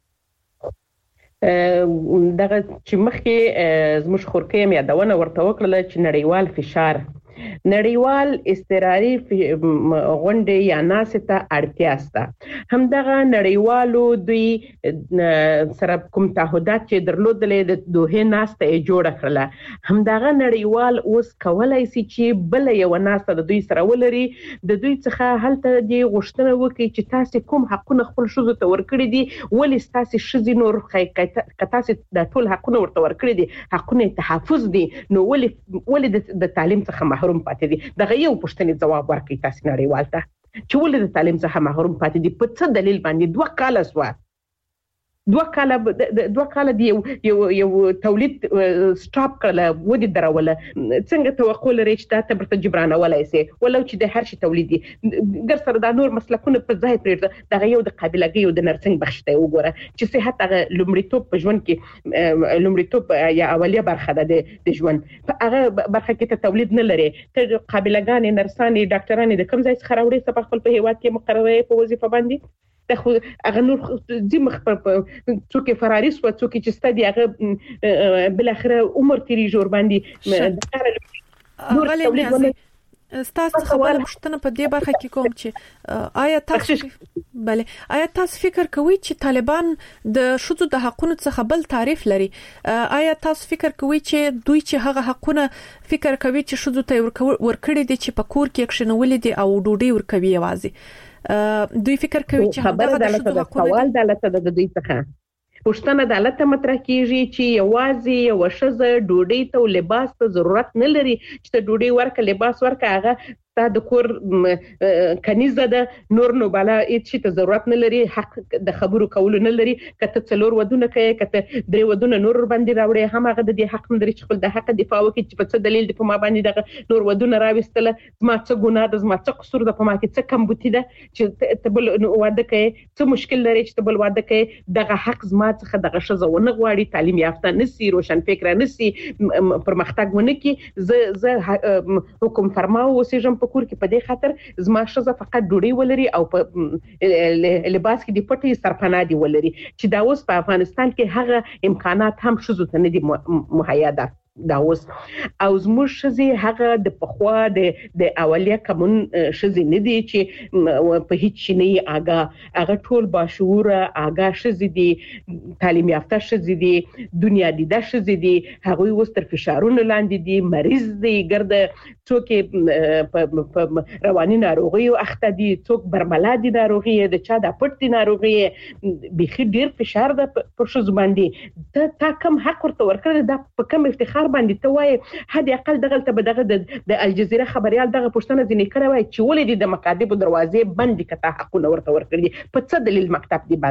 دغه چې مخکې زموږ خورکې مې یادونه ورته وکړه چې نړیوال فشار نړیوال استراري غونډه یا ناسته اړتیا سته همدغه نړیوالو دوی سره کوم تعهدات چې درلودلې د دوه ناسته جوړ کړله همدغه نړیوال اوس کولای شي چې بل یو ناسته د دوی سره ولري د دوی څخه هلته دی غوښتنه وکړي چې تاسو کوم حقونه خپل شوزو ته ورکړي دي ولې تاسو شزي نور تاسو د ټول حقونه ورته ورکړي دي حقونه تحفظ دي نو ولې ولې د تعلیم څخه محروم پاتې دي دغه یو پوښتنې جواب ورکړي تاسو نړیوال ته چې ولې د تعلیم څخه محروم پاتې دي په څه دلیل باندې دوه کاله سوا دوه کاله دوه کاله دی یو یو تولید سټاپ کړل ودی دروله څنګه توقع لري چې دا تبرته جبرانه ولای سي ولو چې د هر شي تولیدي ګر سره د نور مسلکونه په ځای پرېږده دغه یو د قابلیت او د نرسنګ بخښته وګوره چې صحت هغه لومړیتوب په ژوند کې لومړیتوب یا اولیه برخه ده د ژوند په هغه برخه کې ته تولید نه لري ته قابلیتګان نرسانې ډاکټرانې د کوم ځای څخه راوړي چې په خپل په هیواد کې مقرره په وظیفه باندې خو هغه نور د مخ په څوک فراري سو څوک چې ستدي هغه بل اخره عمر تیری جوړ باندې نور تولید ستاسو خبره پښتنه په دې برخه کې کوم چې آیا تاسو بله آیا تاسو فکر کوئ چې طالبان د شوزو د حقوقو څخه بل تعریف لري آیا تاسو فکر کوئ چې دوی چې هغه حقوقونه فکر کوي چې شوزو ته ورکړي دي چې په کور کې کښنولې دي او ډوډۍ ورکوي یوازې دوی فکر کوي چې خبره د سوال د لته د دوی څخه پښتنه د لته مطرح کیږي چې یوازې یو شزه ډوډۍ ته لباس ته ضرورت نه لري چې ته ډوډۍ ورکه لباس ورکه هغه د کور کنيزه ده نور نو بالا هیڅ ته ضرورت نه لري حق د خبرو کولو نه لري کته څلور ودونه کوي کته درې ودونه نور باندې راوړي هم هغه د دې حق نه لري چې خپل د حق دفاع وکړي چې په څه دلیل د په ما باندې دغه نور ودونه راوستله ما څه ګناه ده ما څه قصور ده په ما کې څه کم بوتي ده چې تبل واده کوي څه مشکل لري چې تبل واده کوي دغه حق زما څخه دغه شزه ونه غواړي تعلیم یافته نسی روشن فکر نسی پرمختګ ونه کی ز ز حکم فرماو وسېجم په کور کې په دې خاطر زما شزه فقط ډوډۍ ولري او په لباس کې د پټي سرپناه دی ولري چې دا اوس په افغانستان کې هغه امکانات هم شزو ته نه دي مهیا ده دا اوس او زموږ شزي هغه د پخوا د د اولیه کومون شزي نه دي چې په هیڅ شي نه آگاه هغه ټول باشعور آگاه شزي دي تعلیم یافته شزي دي دنیا دیده شزي دي هغه اوس تر فشارونو لاندې دي مریض دي ګرد څوک په رواني ناروغي او اخته دي څوک برملا دي ناروغي د چا د پټ دي ناروغي بيخي ډیر فشار ده په شو باندې ته تا کم حق ورته ورکړل دا په کم افتخار باندې ته وای هدي اقل دغه ته به دغه د الجزیره خبريال دغه پښتنه ځنې کړی وای چې ولې د مقادب دروازې بند کته حقونه ورته ورکړي په څه دلیل مکتب دی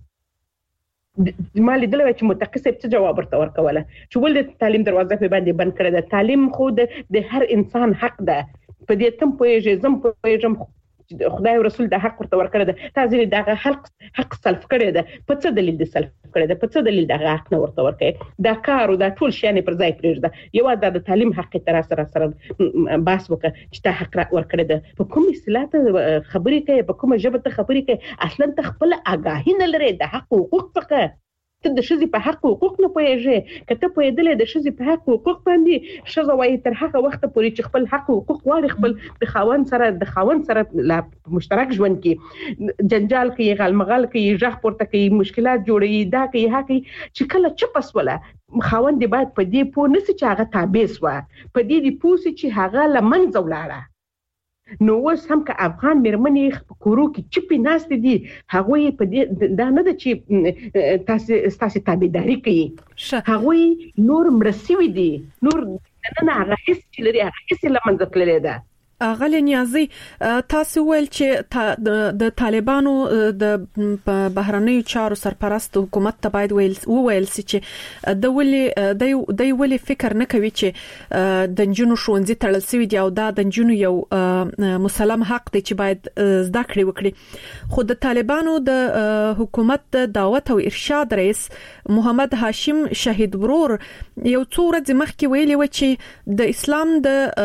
باندې مالي دلته چې متقصب څه جواب ورته ورکوله چې ولې تعلیم دروازه په باندې بند کړی ده تعلیم خو د هر انسان حق ده په دې تم پوهیږي زم پوهیږم خدای او رسول د حق ورته ورکړی ده تاسو دغه حق حق سلف کړی ده په څه دلیل د سلف کړی ده په څه دلیل دغه حق نه ورته ورکړي دا کار او دا ټول شی نه پر ځای پرېږده یو د تعلیم حق تر سره سره باس وکړه چې تا حق ورکړی ده په کوم اصطلاح خبرې کوي په کوم ژبه ته خبرې کوي اصلا ته خپل آگاهی نه لري د حق حقوق څخه ته د شذې په حق حقوق نه پوهیږي کته پوهېدلې د شذې په حق حقوق باندې شذ وایي تر هغه وخت پورې چې خپل حق حقوق واړي خپل د خاوند سره د خاوند سره لا مشترک ژوند کې جنجال کې غلمغال کې ژغ پورته کې مشکلات جوړي دا کې هغه چې کله چپس ولا خاوند دی باید په دې پوه نسی چې هغه تابع سوا په دې دی پوسی چې هغه لمنځه ولاړه نو اوس هم که افغان مېرمنې په کورو کې چپې ناستې دي هغوی په دې دا نه ده چې تاسو تاسو تابعداري کوي هغوی نور مرسوي دي نور نه هغه هیڅ چې لري هغه هیڅ لمنځه تللی ده غل نیازي تاسو ول چې د طالبانو د بهرنیو چارو سرپرست حکومت ته باید ویل ویل چې د ولې د ولې فکر نه کوي چې د جنونو شونځي تړل سوي دی او دا د جنونو یو مسلم حق دی چې باید زده کړې وکړي خو د طالبانو د حکومت د دعوت او ارشاد رئیس محمد هاشم شهید ورور یو څو ورځې مخکې ویلي و چې د اسلام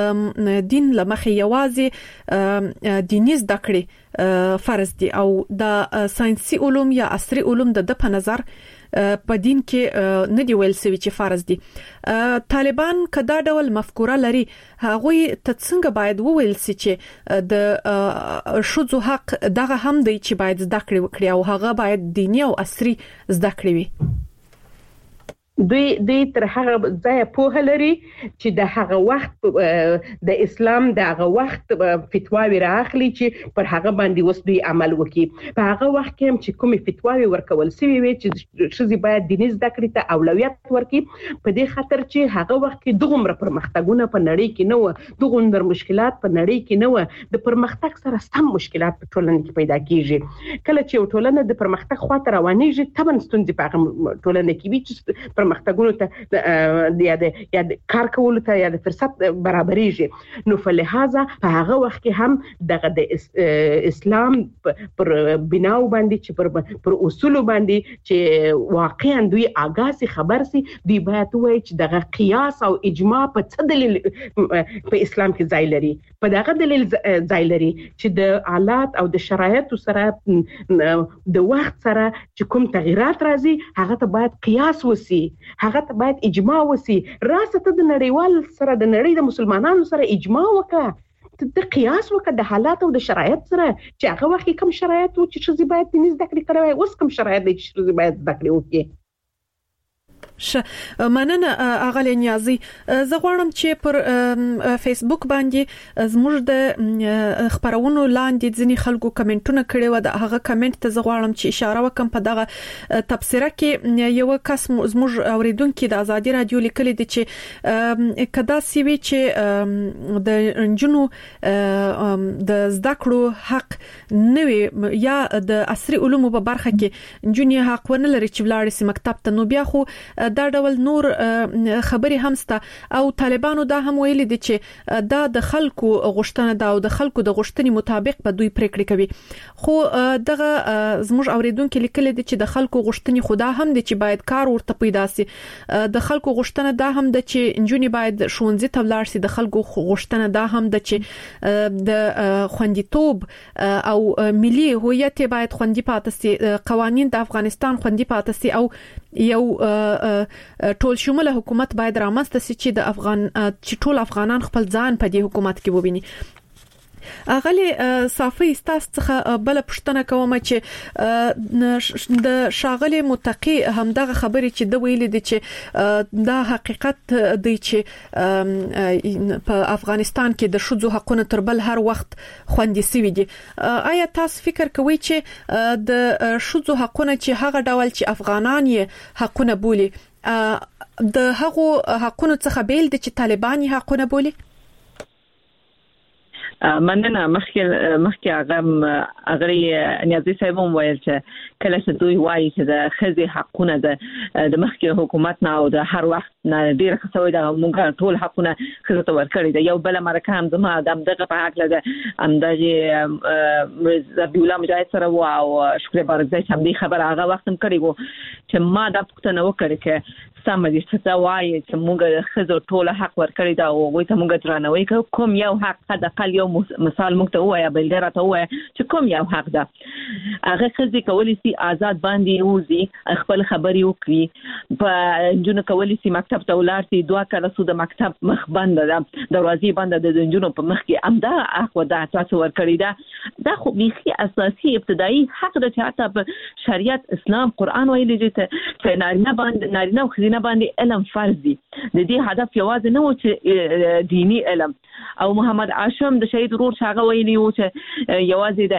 د دین لمخې یوازې دیني زده کړې فرض دي او د ساينسي علوم یا عصري علوم د په نظر په دین کې نه دی ویل سوي چې فرض دي طالبان کدا ډول مفکوره لري هغوی ته څنګه باید وویل سي چې د شذو حق دغه هم دی چې باید زده کړې وکړي او هغه باید دیني او عصري زده کړې وي دوی دوی تر هغه ځای په لري چې د هغه وخت د اسلام د هغه وخت فتواوی راخلي چې پر هغه باندې وس دوی عمل وکړي په هغه وخت کې هم چې کومي فتواوی ورکول سوي وي چې شذې باید دیني زده کړې ته اولویت ورکړي په دې خاطر چې هغه وخت کې دغه پرمختګونه په نړۍ کې نه و دغه مشکلات په نړۍ کې نه و د پرمختګ سره سم مشکلات په ټولنه کې پیدا کیږي کله چې ټولنه د پرمختګ خواته روانېږي تبن ستونزې په ټولنه کې وي چې پرمختګونو ته یا د یا د کار کولو ته یا د فرصت برابرېږي نو په لحاظه په هغه وخت کې هم دغه د اسلام پر بناو باندې چې پر پر اصول باندې چې واقعا دوی آگاه خبر سي دوی باید وایي چې دغه قیاس او اجماع په څه دلیل په اسلام کې ځای لري په دغه دلیل ځای لري چې د حالات او د شرایطو سره د وخت سره چې کوم تغیرات راځي هغه ته باید قیاس وسی هغه ته باید اجماع وسی راسته د نړیوال سره د نړۍ د مسلمانانو سره اجماع وکړه د قیاس وکړه د حالات او د شرایط سره چې هغه وخت کوم شرایط و چې شذې باید دیني زده کړې کړي اوس کوم شرایط دي چې شذې باید زده کړې وکړي ش مننه اغلی نیازي زه غواړم چې پر فیسبوک باندې زموږ د خبرونو لاندې ځینی خلکو کمنټونه کړي و د هغه کمنټ ته زه غواړم چې اشاره وکم په دغه تبصره کې یو کس زموږ اوریدونکو د ازادي رادیو لیکلي دي چې کدا سی وی چې د جنو د زده کړو حق نوي یا د عصري علومو په برخه کې جنې حق ونه لري چې ولاړ سي مکتب ته نو بیا خو دا ډول نور خبري همسته او طالبانو دا هم ویلي دي چې دا د خلکو غوښتنه دا او د خلکو د غوښتنې مطابق به دوی پریکړې کوي خو دغه زموږ اوریدونکو لیکلي دي چې د خلکو غوښتنې خدا هم دي چې باید کار ورته پیدا سي د خلکو غوښتنه دا هم ده چې انجونی باید شونځي ته ولاړ سي د خلکو غوښتنه دا هم ده چې د خوندیتوب او ملي هویت باید خوندي پاتې سي قوانين د افغانستان خوندي پاتې سي او یو ټول شموله حکومت باید رامنځته شي چې د افغان چې ټول افغانان خپل ځان په دې حکومت کې وویني. اغلی صافي استاس څخه بل پښتنه کوم چې د شاغلي متقی همدغه خبرې چې د ویل دي چې دا حقیقت دی چې په افغانستان کې د شذو حقوقو تر بل هر وخت خوندي سوي دي. آیا تاسو فکر کوئ چې د شذو حقوقو چې هغه ډول چې افغانان یې حقونه بولي د هغه حقونو څخه بیل دي چې طالبان یې حقونه بولي؟ مننه. مخکې مخکې هغه هغه نیازي صاحب هم ویل چې کله چې دوی وایي چې د خزي حقونه د د مخکې حکومت نه او د هر وخت نه ډیر خسوي د موږ ټول حقونه خزه ته ورکړي دي. یو بل مرکه هم زما د دغه په حق له هم دغه زبی الله مجاهد سره او شکر بارزای هم دي خبر هغه وخت هم کړی وو چې ما د پښتنه وکړي چې سم دي چې وایي چې موږ خزه ټول حق ورکړي دا او وایي ته موږ درنوي کوم یو حق د اقل یو مثال موږ ته وایي بل درته وایي چې کوم یو حق ده هغه خزي کولی سي آزاد باندې وزي خپل خبري وکړي په جنونو کولی سي مکتب ته ولارتي دوه کله سود مکتب مخ بند ده دروازې بند ده د جنونو په مخ کې امدا اخو ده تاسو ورکړي ده دا خو بيخي اساسي ابتدایي حق ده چې حتی په شریعت اسلام قران ویلي دي چې نارینه باندې نارینه او خزینه باندې علم فرض دي. د دې هدف یوازې نه و چې دینی علم او محمد عاشم د شهید ورور شاغه ویلی و چې یوازې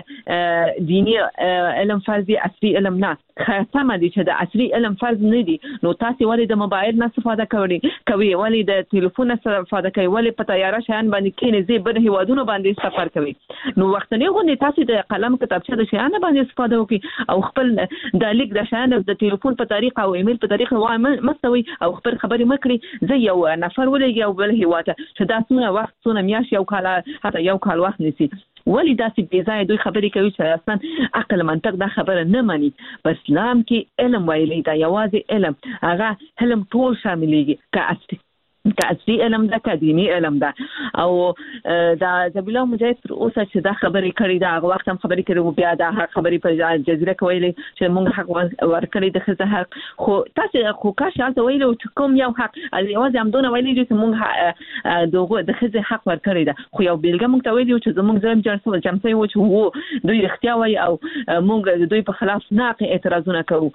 د دینی علم فرض دي اصلي علم نه. خاصه دي چې د اصلي علم فرض نه دي نو تاسو ولې د موبایل نه استفاده کوئ کوي ولې د ټلیفون نه استفاده کوي ولې په تیاره شیان باندې کې نه زی بل هیوادونو باندې سفر کوي نو وخت نه غوډه تاسو د قلم کتابچه د شیان باندې استفاده وکړي او خپل د لیک د شیان د ټلیفون په طریقه او ایمیل په طریقه وای مستوي او خبر خبري مکړي زه یو نفر ولګي او بل هیواته چې دا څونه وخت څونه میاش یو کال حتی یو کال وخت نسی ولی داسې بیځای دوی خبرې کوي چې اصلا عقل منطق دا خبره نه مانی. په اسلام کې علم ویلي دا یوازې علم هغه علم ټول شاملېږي که اصلي که اصلي علم ده که دینی علم ده او دا زبی الله مجاهد تر اوسه چې دا خبرې کړې ده هغه وخت هم خبرې کړې وو بیا دا خبرې په جزیره کې ویلي چې موږ حق ورکړی د ښځې حق خو تاسو خو کاش هلته ویلي چې کوم یو حق یوازې همدونه ویلي چې موږ دغه د ښځې حق ورکړی ده خو یو بیلګه موږ ته ویلي چې زموږ ځم جلسه جمسي و چې وو دوی رښتیا وایي او موږ دوی په خلاف نه اعتراضونه کوو.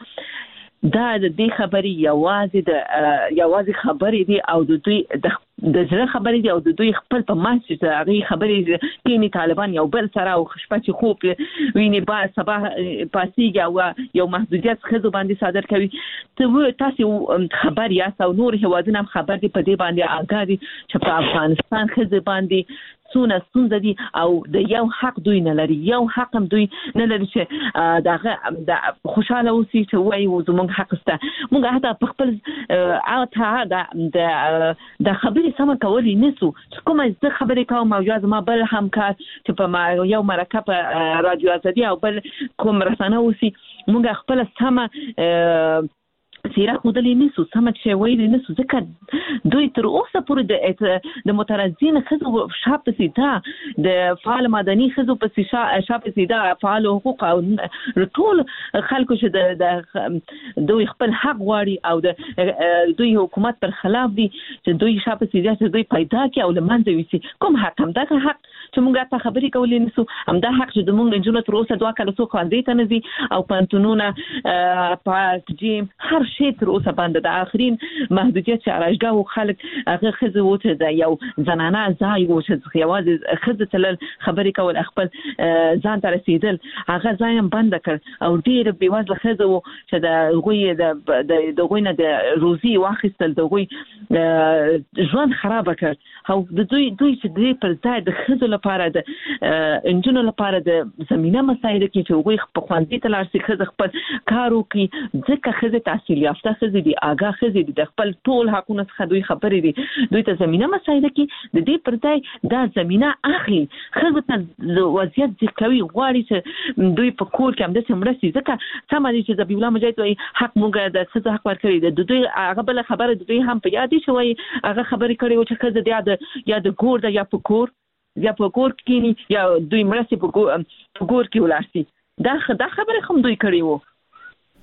دا د دې خبرې یوازې د یوازې خبرې دي او د دوی د د ځله خبرې دي او د دوی خپل په ماسه د هغه خبرې کینی طالبان یو بل سره او خشپه چې خوب ویني با صباح پاسیږي او یو محدودیت خزو باندې صادر کوي ته تاسو خبر یا او نور هوادونه خبر دي په دې باندې آګاه دي چې په افغانستان خزو باندې سونه ستونزه دي او د یو حق دوی نه لري یو حق هم دوی نه لري چې دغه د خوشاله اوسي چې وایي زموږ حق سته. موږ حتی په خپل اته د د خبرې سم کولای نسو چې کومه زه خبرې کوم او یا زما بل همکار چې په یو مرکه په رادیو ازادي او بل کوم رسنه اوسي موږ خپل سم سیره خودلې نسو سم چې وایي نسو ځکه دوی تر اوسه پورې د د مترجین خزو شاپ سیدا د فعال مدني خزو په شاپ سیدا فعال حقوق او ټول خلکو چې د دوی خپل حق غواړي او د دوی حکومت پر خلاف دي چې دوی شاپ سیدا چې دوی پیدا کړي او لمنځه وي کوم حق هم دا حق چې موږ ته خبرې کولې نسو هم دا حق چې موږ جنونو تر اوسه دوه کله څو خاندې ته نزي او پانتونونه پاک جیم هر شي تر اوسه باندې د اخرین محدودیت چې راځګاو خلک هغه خزه وته د یو زنانه ځای وو چې یوازې خزه تل خبرې کول خپل ځان ته رسیدل هغه ځای هم بند کړ او ډیر بیوازله خزه وو چې د غوي د د غوینه د روزي واخیستل د غوي ژوند خراب کړ او د دوی دوی چې د پر ځای د خزه لپاره د انجنونو لپاره د زمينه مسایل کې چې غوي په خواندې تلار سي خزه خپل کار وکي ځکه خزه تحصیل یافته خزه دي آگاه خزه دي د خپل ټول حقوقو څخه دوی خبرې دي دوی ته زمينه مسایل کې د دې پر ځای دا زمينه اخلي خزه ته وضعیت ځکوي غواړي چې دوی په کور کې هم د سمرسي ځکه سم دي چې زبی الله مجاهد وايي حق مونږه د خزه حق ورکړي د دوی هغه بل خبره دوی هم په یاد شوی هغه خبرې کړي او چې خزه د یا د ګور د یا په کور یا په کور کې یا دوی مرسي په کور کې ولارسي دا دا خبره هم دوی کړي وو.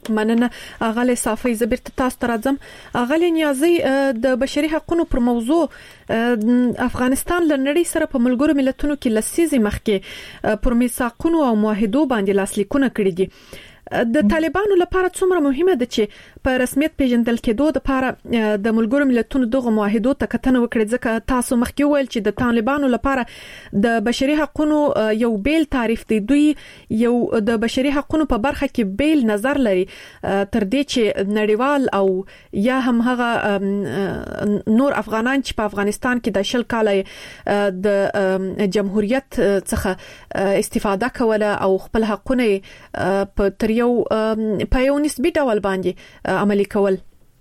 مننه اغلی صافي زبرت تاسو ته راځم. اغلی نیازي د بشري حقوقو پر موضوع افغانستان لنړی سره په ملګرو ملتونو کې لسیزي مخکې پر میثاقونو او معاهدو باندې لاسلیکونه کړی دي. د طالبانو لپاره څومره مهمه ده چې په رسمیت پیژندل کېدو د لپاره د ملګرو ملتونو دغه معاهدو ته کتنه وکړي، ځکه تاسو مخکې ویل چې د طالبانو لپاره د بشري حقوقو یو بیل تعریف دی، دوی یو د بشري حقوقو په برخه کې بیل نظر لري تر دې چې نړیوال او یا هم هغه نور افغانان چې په افغانستان کې د شل کاله د جمهوریت څخه استفاده کوله او خپل حقوقونه په یو په یو نسبی ډول باندې عملي کول.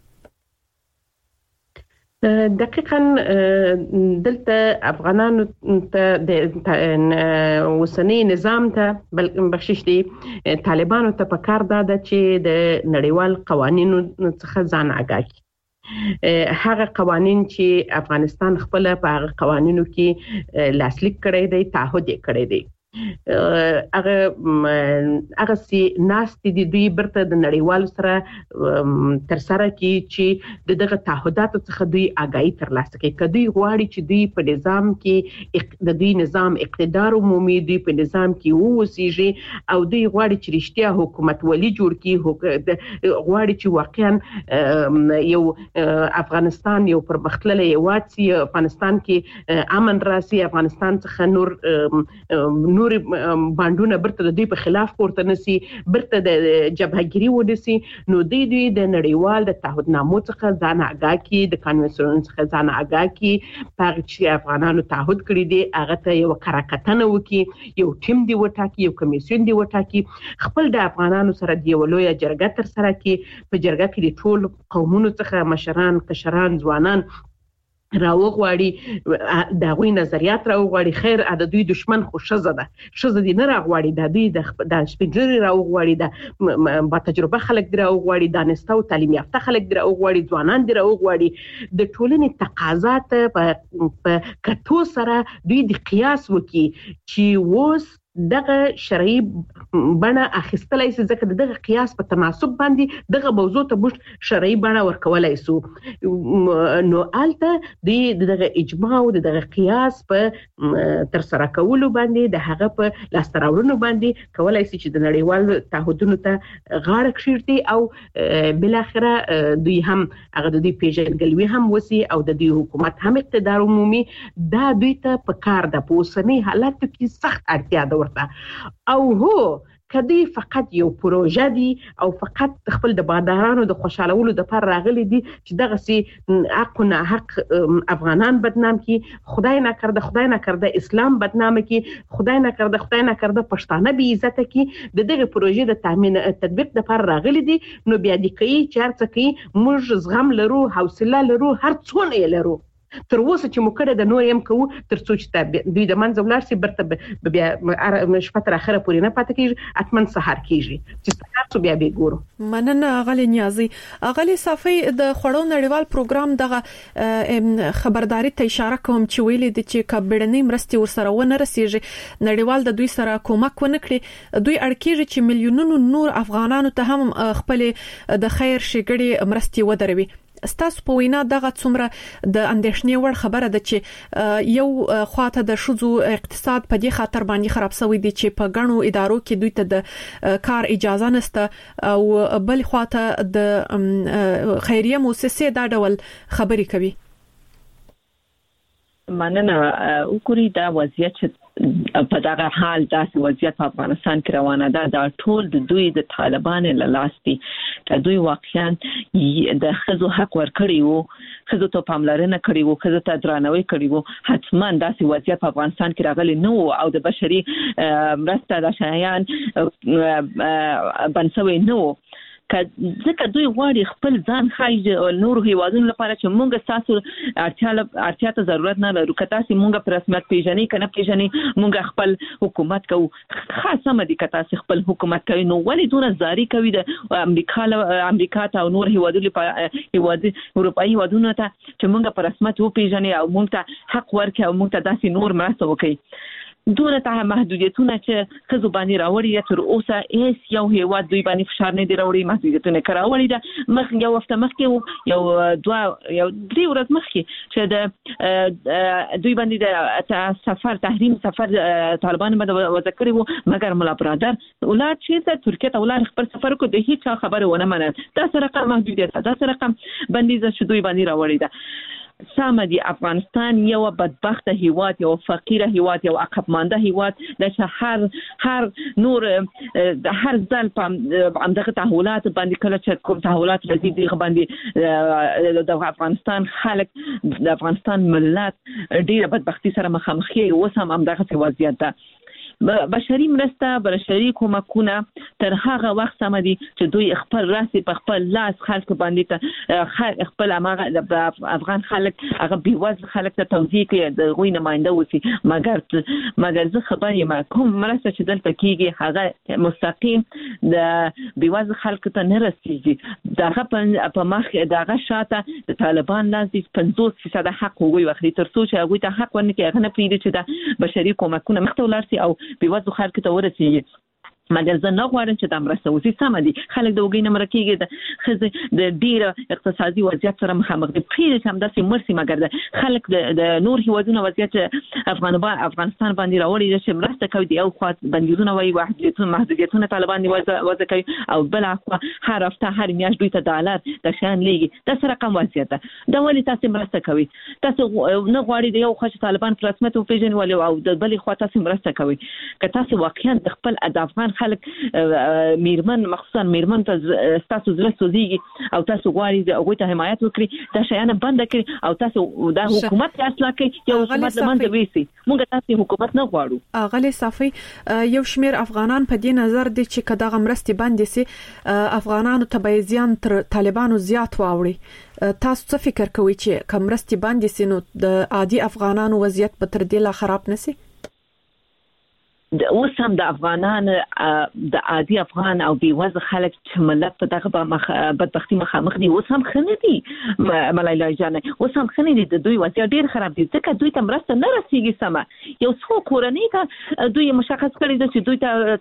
دقیقاً دلته افغانانو ته د اوسنی نظام ته بخشش دي، طالبانو ته په کار ده چې د نړیوال قوانینو څخه ځان آګاه کړي. هغه قوانین چې افغانستان خپل په هغه قوانینو کې لاسلیک کړی دی، تعهد یې کړی دی، هغه هغه سي ناست دي دوی برته د نړیوال سره تر سره کی چې دغه تعهدات څخه دوی آگاهی ترلاسه کوي. کدی غواړي چې دوی په نظام کې د دوی نظام اقتدار عمومي دوی په نظام کې ووسیږي او دوی غواړي چې رښتیا حکومت ولي جوړ کړي، غواړي چې واقعا یو افغانستان یو پرمختللی هیواد سي، افغانستان کې امن راسي، افغانستان څخه نور نور باندونه برته د دوی په خلاف پورته نسی، برته د جبههګيري ونسی، نو دوی دوی د نړیوال د تعهدنامو څخه ځان آگاه کی، د قانون څخه ځان آگاه کی، په چې افغانانو تعهد کړی دی هغه ته یو کراکتنه وکي، یو ټیم دی وټاکي، یو کمیسیون دی وټاکي، خپل د افغانانو سره دی ولویا جرګه تر سره کی، په جرګه کې د ټول قومونو څخه مشران، کشران، ځوانان راوغواړي، دا غوي نظریات راوغواړي. خیر د دوی دشمن خو شزه ده، شزه دي نه راغواړي، د دوی د سپینجری راوغواړي، د با تجربه خلک دی راوغواړي، د نستو تعلیم یافته خلک دی راوغواړي، ځوانان دی راوغواړي. د ټولنې تقاضات په کتو سره دوی د قیاس وکي چې وس دغه شرعي بڼه اخیستلای شي، ځکه دغه قیاس په تناسب باندې دغه موضوع ته موږ شرعي بڼه ورکولای شو. نو الته د دغه اجماع او دغه قیاس په تر سره کولو باندې د هغه په لاستراوړنو باندې کولای شي چې د نړیوال تعهدونو ته غاړه کښیږدي او بل اخره دوی هم هغه د دوی پیژندګلوي هم وسی او د دوی حکومت هم اقتدار عمومي دا دوی ته په کار ده. په اوسنی حالت کې سخت اړتیا ده ورته او هو کدی فقط یو پروژه دی او فقط خپل د بادارانو د خوشالولو د پر راغلي دي چې دغه سي حق نه حق افغانان بدنام کی، خدای نه کرده خدای نه کرده اسلام بدنام کی، خدای نه کرده خدای نه کرده پښتانه بي عزت کی، د دغه پروژې د تامین تطبیق د پر راغلي دي. نو بیا د کوي چارڅ کی موږ زغم لرو، حوصله لرو، هر څونه یې لرو، تر اوسه چې مکړه د نور يم کوو تر څو چې دوی د منځ ولر سي برته بیا شپه تر اخره پورې نه پاتې کیږي، اتمن سحر کیږي چې سحر څو بیا به ګورو. مننه غلي نیازي. غلي صافي د خړو نړیوال پروګرام دغه خبرداري ته اشاره کوم چې ویلي دي چې کبړنۍ مرستي ورسره ونه رسیږي، نړیوال د دوی سره کومک ونه کړي، دوی اړکیږي چې میلیونونو نور افغانانو ته هم خپل د خیر شګړي مرستي ودروي. ستاسو په وینا دغه څومره د اندېښنې وړ خبره ده چې یو خواته د شذو اقتصاد په دې خاطر باندې خراب شوی دی چې په غنو ادارو کې دوی ته د کار اجازه نشته او بل خواته د خیریه مؤسسې دا ډول خبري کوي. مننه. وګورئ دا وضعیت په دغه حال داسې وضعیت په افغانستان کې روانه ده، دا ټول د دوی د طالبانو له لاس دي. که دوی واقعا د ښځو حق ورکړي وو، ښځو ته پاملرنه کړې وو، ښځو ته درناوی کړی وو، حتما داسې وضعیت په افغانستان کې راغلی نه وو او د بشري مرسته د شایان بنسوي نه وو. ځکه دوی غواړي خپل ځان خای نور هیوادونو لپاره چې مونږ تاسو اړتیا اړتیا ته ضرورت نه لرو، که تاسو مونږ پر رسمیت پیژنې کنه پیژنې مونږ خپل حکومت کوو. خاصه مدي که تاسو خپل حکومت کوي نو ولې دونه زاری کوي د امریکا امریکا ته او نور هیوادونو لپاره هیواد اروپאי هیوادونو ته چې مونږ پر رسمیت و پیژنې او مونږ ته حق ورکړي او مونږ ته داسې نور مرسته وکړي. دوره ته محدودیتونه چې خزو باندې راوړي تر اوسه هیڅ یو هیواد دوی باندې فشار نه دی راوړي محدودیتونه کراوړي ده مخ یو وخت مخکې یو دوا یو درې ورځې مخکې چې د دوی باندې د سفر تحریم سفر طالبان باندې وذکر وو مګر مولا برادر ولات چې ترکیه ته ولار خبر سفر کو د هیڅ خبره ونه منل دا سره رقم محدودیت دا سره رقم بندیزه چې دوی باندې راوړي ده سامدي افغانستان یو بدبخت هیواد یو فقیر هیواد یو عقب مانده هیواد د هر هر نور د هر ځل په همدغه تحولات باندې کله چې کوم تحولات راځي د باندې د افغانستان خلک د افغانستان ملت ډیره بدبختی سره مخامخ دي اوس هم همدغه وضعیت ده بشري مرسته بشري کومکونه تر هغه وخت سم دي چې دوی خپل راسي په خپل لاس خلک باندې خپل هغه د افغان خلک هغه بیوزل خلک ته توزیع کوي د غوی نماینده وسی مګر مګر زه خبر یم کوم مرسته چې دلته کیږي هغه مستقیم د بیوزل خلک ته نه رسیږي دغه په مخ دغه شاته د طالبان لازم پنځوس فیصد حق وګوي واخلي تر څو چې هغه ته حق ورنکړي هغه نه پیډي چې د بشري کومکونه مختولر سي او بیوزو خلک ته ورسیږي مګر زه نه غواړم چې د مرسته وسی سم دي خلک د وګړي نه مرکیږي د خزه د ډیره اقتصادي وضعیت سره مخامخ دي پیل هم داسې مرسي مګر د خلک د نور هیوادونو وضعیت افغان افغانستان باندې راوړي چې مرسته کوي دی او خو بندیزونه وایي محدودیتونه محدودیتونه طالبان وضع کوي او بل اخوا هر هفته هر میاشت دوی ته ډالر د شان لیږي د سره رقم وضعیت دا ولې تاسو مرسته کوي تاسو نه غواړي دی او خو طالبان پر رسمیت او پیژن ولې او د بل خوا تاسو مرسته کوي که تاسو واقعا د خپل افغان خلک میرمن مخصوصا میرمن ته تاسو زړه سوزيږي او تاسو غواړئ د هغه ته حمایت وکړي دا شیان بند کړي او تاسو د حکومت اصلاح کوي یو حکومت لمنځه ویسي موږ تاسو حکومت نه غواړو اغلی صافي یو شمیر افغانان په دې نظر دي چې کداغه مرستي باندې سي افغانانو ته به زیان تر طالبانو زیات واوړي تاسو څه فکر کوئ چې کوم مرستي باندې سي نو د عادي افغانانو وضعیت به تر دې لا خراب نشي د اوس هم د افغانان د عادي افغان او بیوزله خلک چې ملت په دغه مخ بدبختی مخامخ دي اوس هم خنه دي ملایلا جان اوس هم خنه دي د دوی وضعیت ډیر خراب دي ځکه دوی ته مرسته نه رسیږي سمه یو څو کورنۍ ته دوی مشخص کړی دي چې دوی ته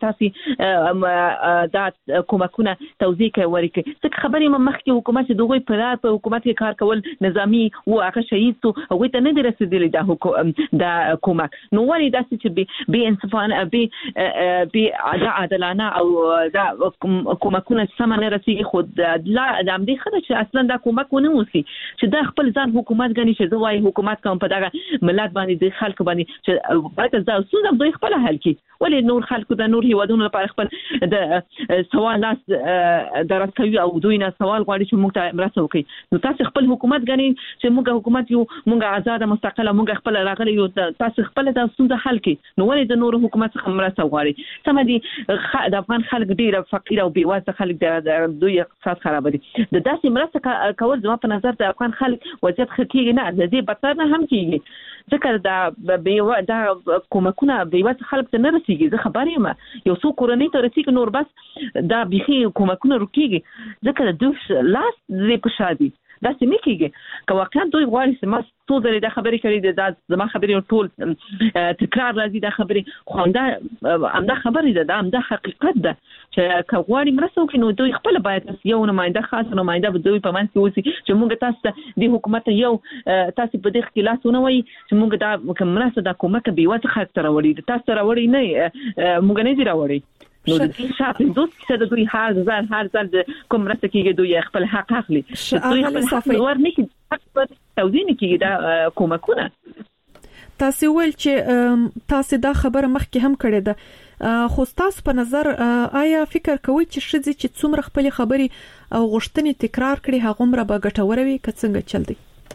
تاسو د کومکونه توزیع کوي ورکه ځکه خبرې مخکې حکومت دوی په لار په حکومت کې کار کول نظامی او هغه شهید تو هغه ته نه دي رسیدلي د حکومت د کومک نو ولې داسې چې به انصفانه بي بي عادلانه او دا کومکونه سم نه رسیږي خود لا د امدي خدای چې اصلا دا کومک ونه وسی چې دا خپل ځان حکومت غني چې زوای حکومت کوم په دغه ملت باندې د خلک باندې چې باید دا اصول دوی خپل حل کړي ولې نور خلکو د نور هیوادونو لپاره خپل د سوال لاس درکوي او دوی نه سوال غواړي چې موږ ته مرسته وکړي نو تاسو خپل حکومت غني چې موږ حکومت یو موږ آزاد مستقله موږ خپل راغلي یو تاسو خپل د اصول حل کړي نو ولې د نور حکومت څخه مرسته غواړي سم دي د افغان خلک ډیر فقیر او بیوزله خلک د دوی اقتصاد خراب دي د داسې مرسته کول زما په نظر د افغان خلک وضعیت خکېږي نه د دې بدتر نه هم کیږي ځکه دا بیو دا کومکونه بیوزله خلک ته نه رسیږي زه خبر یم یو څو کورنۍ ته رسیږي نور بس دا بيخي کومکونه رکیږي ځکه د دوی لاس دې په شادي دا سمې کېږي که واقعا دوی غواړي چې ما څو ځلې دا خبرې کړې دي دا زما خبرې ټول تکرار راځي دا خبرې خو همدا همدا خبرې ده دا همدا حقیقت ده چې که غواړي مرسته وکړي نو دوی خپل باید یو نماینده خاص نماینده به دوی په منځ کې اوسي چې موږ تاسو ته د حکومت یو تاسو په دې کې لاس ونه وایي چې موږ دا مرسته د کومک بیوزله خلک ته راوړي تاسو راوړي نه موږ نه دي راوړي نو د دې شاته دوی چې دوی هر ځل هر ځل د کوم مرسته کېږي دوی خپل حق اخلي دوی خپل حق ورنکړي حق په توزیع کېږي دا کومکونه تاسو ول چې تاسو دا خبره مخکې هم کړې ده خو تاسو په نظر آیا فکر کوئ چې شذ چې څومره خپل خبري او غوښتنې تکرار کړي هغه مر به ګټور وي که څنګه چل دی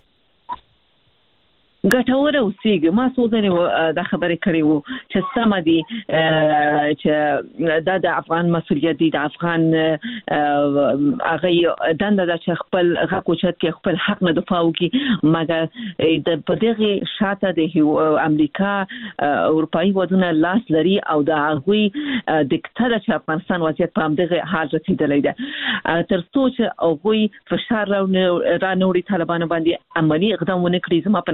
ګټور اوسېږي ما سوزنه دا خبرې کړې وو چې سم دي چې دا د افغان مسؤلیت دي د افغان هغه دنده د خپل حق او چت کې خپل حق نه دفاع وکړي مګر د پدغه شاته د امریکا اروپאי ودونه لاس لري او د هغوی دکتاتور چې افغانستان وضعیت په همدغه حال رسیدلی ده تر څو چې هغوی فشار را نوړي طالبانو باندې عملی اقدام ونه کړي زما په نظر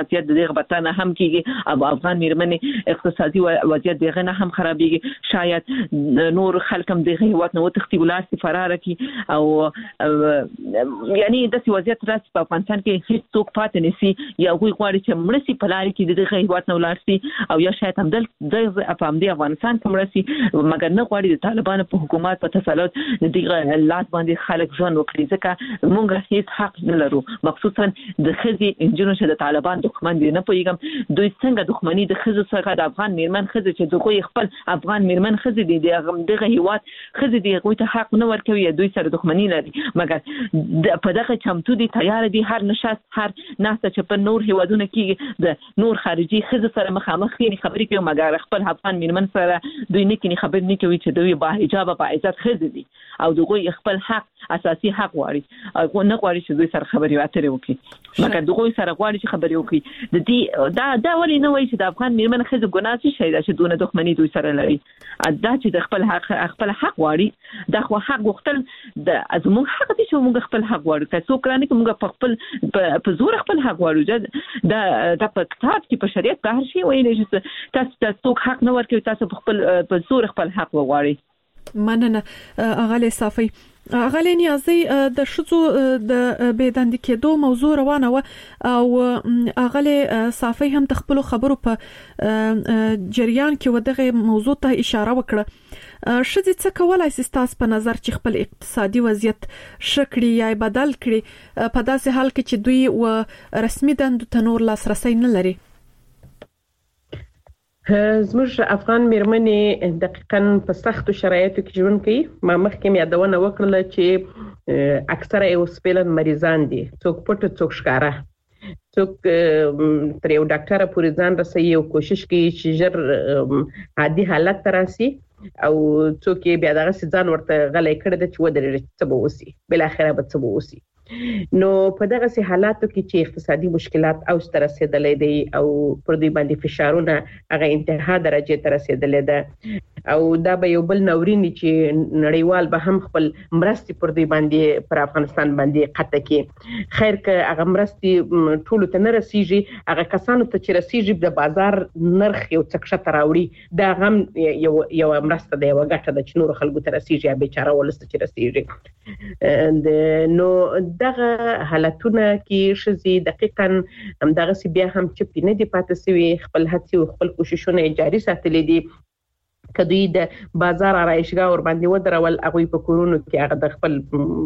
وضعیت دغه بتانه هم کیږي او افغان میرمنې اقتصادي وضعیت دغه نه هم خرابېږي، شاید نور خلک هم دغه هیواد نه وتښتي ولاسي فرار کی او یعنی د وضعیت راځي په افغانستان کې هیڅ څوک پاتې نشي یا غوي غواړي چې مړسي په لاري کې دغه هیواد نه ولاسي او یا شاید هم د افغان د افغانستان کې مړسي مګر نه غواړي د طالبانو په حکومت په تسلط دغه لاس باندې خلک ژوند وکړي، ځکه موږ هیڅ حق نه لرو، مخصوصا د خزي انجونو چې د طالبان دښمن دي. نه پوهیږم دوی څنګه دښمنی د خزو سره د افغان میرمن خزي چې دوی خپل افغان میرمن خزي دي دغه هیواد خزي دي غوي ته حق نه ورکوي، دوی سره دښمنی لري، مګر په دغه چمتو دي تیار دي هر نشست هر ناسته چې په نور هیوادونو کې د نور خارجي خزو سره مخامخ یې خبرې کوي، مګر خپل افغان میرمن سره دوی نه کوي خبرې نه کوي چې دوی با حجاب با عزت خزي دي او دوی خپل حق اساسي حق غواړي او نه غواړي چې دوی سره خبرې اترې وکړي، مګر دوی سره غواړي چې خبرې وکړي. د دې دا دا ولې نه وایي چې د افغان میرمن خزي ګناه څه شي دا چې دونه دښمنی دوی سره لري، دا چې د خپل حق خپل حق غواړي، دا خو حق غوښتل د ازموږ حق دي چې موږ خپل حق غواړو، که څوک رانه کې موږ په خپل په زور خپل حق غواړو. دا د په کتاب کې په شریعت په هر شي ویل چې تاسو ته څوک حق نه ورکوي، تاسو په خپل په زور خپل حق وغواړئ. مننه اغاله صافي. اغاله نیازي د شذو د بيدند کېدو موضوع روانه و او اغاله صافي هم تخپل خبرو په جریان کې ودغه موضوع ته اشاره وکړه. شذ څه کولای سي تاسو په نظر چې خپل اقتصادي وضعیت شکړي یا بدل کړي په داسې حال کې چې دوی و رسمي دند تنور لاسرسي نه لري؟ زموږ افغان میرمنې دقیقاً په سختو شرایطو کې ژوند کوي. ما مخکې یادونه وکړله چې اکثره یې اوسپیلن مریضان دي، څوک پټ څوک ښکاره، څوک تر یو ډاکټره پورې ځان رسوي او کوشش کوي چې ژر عادي حالت ته راسي او څوک یې بیا دغسې ځان ورته غلی کړی ده چې ودرېږي څه به وسي، بالاخره به څه به وسي. نو په دغه حالاتو کې چې اقتصادي مشکلات اوج ته رسیدلې دي او پر دوی باندې فشارونه هغه انتها درجه ته رسیدلې ده او دا به یو بل نورینی چې نړیوال به هم خپل مرستي پر دوی باندې پر افغانستان باندې قطع کوي. خیر که هغه مرستي ټول ته نه رسیږي، هغه کسانو ته چې رسیږي د بازار نرخ یو څه کښته راوړي، دا هم یو یو مرسته ده، یو ګټه ده چې نور خلکو ته رسیږي یا بیچاره ولست چې رسیږي. نو دغه حالتونه کې شزي دقیقاً دغه سی بیا هم چې نه دي پاتې سوي، خپل هڅې او خپل کوششونه جاري ساتلې دي. کدی د بازار آرایشګاه ور باندې ودرول هغه په کورونو کې هغه د خپل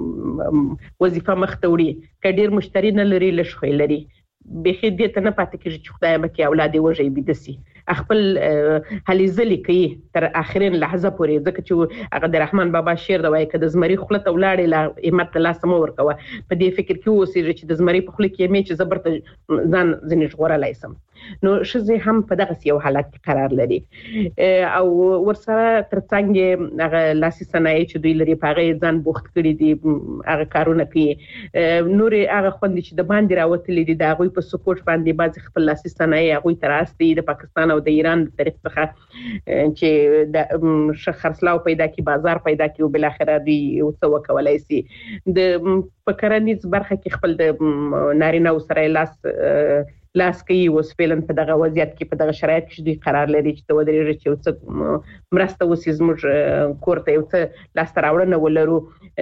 وظیفه مخ ته وړي، کډیر مشتری نه لري لښخې لري، بخې دې ته نه پاتې کېږي چې خدای مکه اولاد وژي بيدسي خپل هلي ځلې کوي تر اخرین لحظه پورې، ځکه چې هغه د رحمان بابا شعر دی وایي کده زمري خپل ته ولاړې لا همت لا سم ورکوه، په دې فکر کې اوسېږي چې د زمري په خپل کې مې چې زبرته ځان ځنې ژغورلای سم. نو شزه هم په دغه یو حالت کې قرار لري او ورسره ترڅنګ هغه لاسي صنایع چې دوی لري په هغه ځان بوخت کړي دي، هغه کارونه کوي. نور هغه خوندې چې د باندې راوتلې دي د هغوی په سپورټ باندې بعض خپل لاسي صنایع هغوی ته راستي د پاکستان او د ایران د طریق څخه چې د خرڅلاو پیدا کی بازار پیدا کی او بل اخره دوی څه وکولای شي. د په کرنیز برخه کې خپل د نارینه سره لاس لاس کوي وسپیلن په دغه وضعیت کې په دغه شرایط کې دوی قرار لري چې د ودرېږي چې یو څه مرسته وسي زموږ کور ته یو څه لاسته راوړنه ولرو،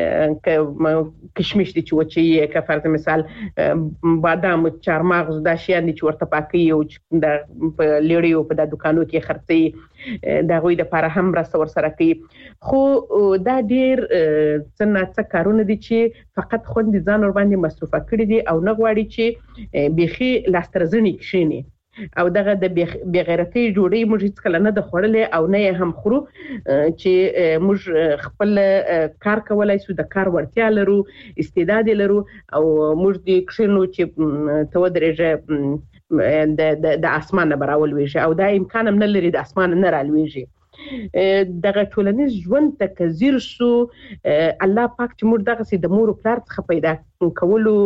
که کشمش دي چې وچي که فرض مثال بادام چارمغز دا شیان دي چې ورته پاکي او د په لیړیو په د دکانو کې خرڅي دا غوي د لپاره هم مرسته ورسره کوي. خو دا ډیر څنګه څه کارونه دي چې فقط خوند ځان ور باندې مصرفه کړی دي او نه غواړي چې بيخي لاستر زنی کښینی او دغه د بغیرتی جوړې موږ هیڅ کله نه د خوړلې او نه هم خورو چې موږ خپل کار کولای شو، د کار وړتیا لرو، استعداد لرو او موږ د کښینو چې تو درېږي د د اسمان براول ویږي او دا امکان هم نه لري د اسمان نه رالويږي. دغه ټولنیز ژوند ته کزیر شو الله پاک چې موږ دغه سي د مور او پلار څخه پیدا کولو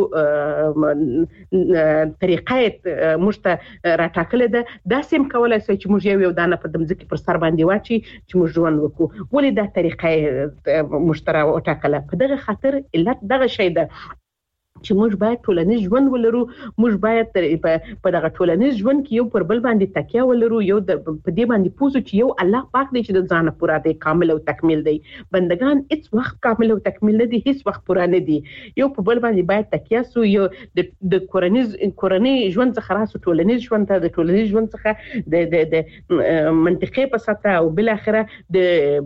طریقې موږ ته راټاکلې ده، دا سیم کولای شي چې موږ یو دانه په دمځکه پر سر باندې واچي چې موږ ژوند وکړو. ولې دا طریقې مشترک وټاکله؟ په دغه خاطر علت دغه شی ده چې موږ باید ټولنیز ژوند ولرو، موږ باید په دغه ټولنیز ژوند کې یو پر بل باندې تکیه ولرو، یو د په دې باندې پوزو چې یو الله پاک دی چې د ځان پورا دی، کامل او تکمیل دی. بندگان هیڅ وخت کامل او تکمیل نه دي، هیڅ وخت پورا نه دي. یو په بل باندې باید تکیه سو، یو د د کورنیز کورنی ژوند څخه راسو ټولنیز ژوند ته، د ټولنیز ژوند څخه د د د منطقي په سطح او بل اخره د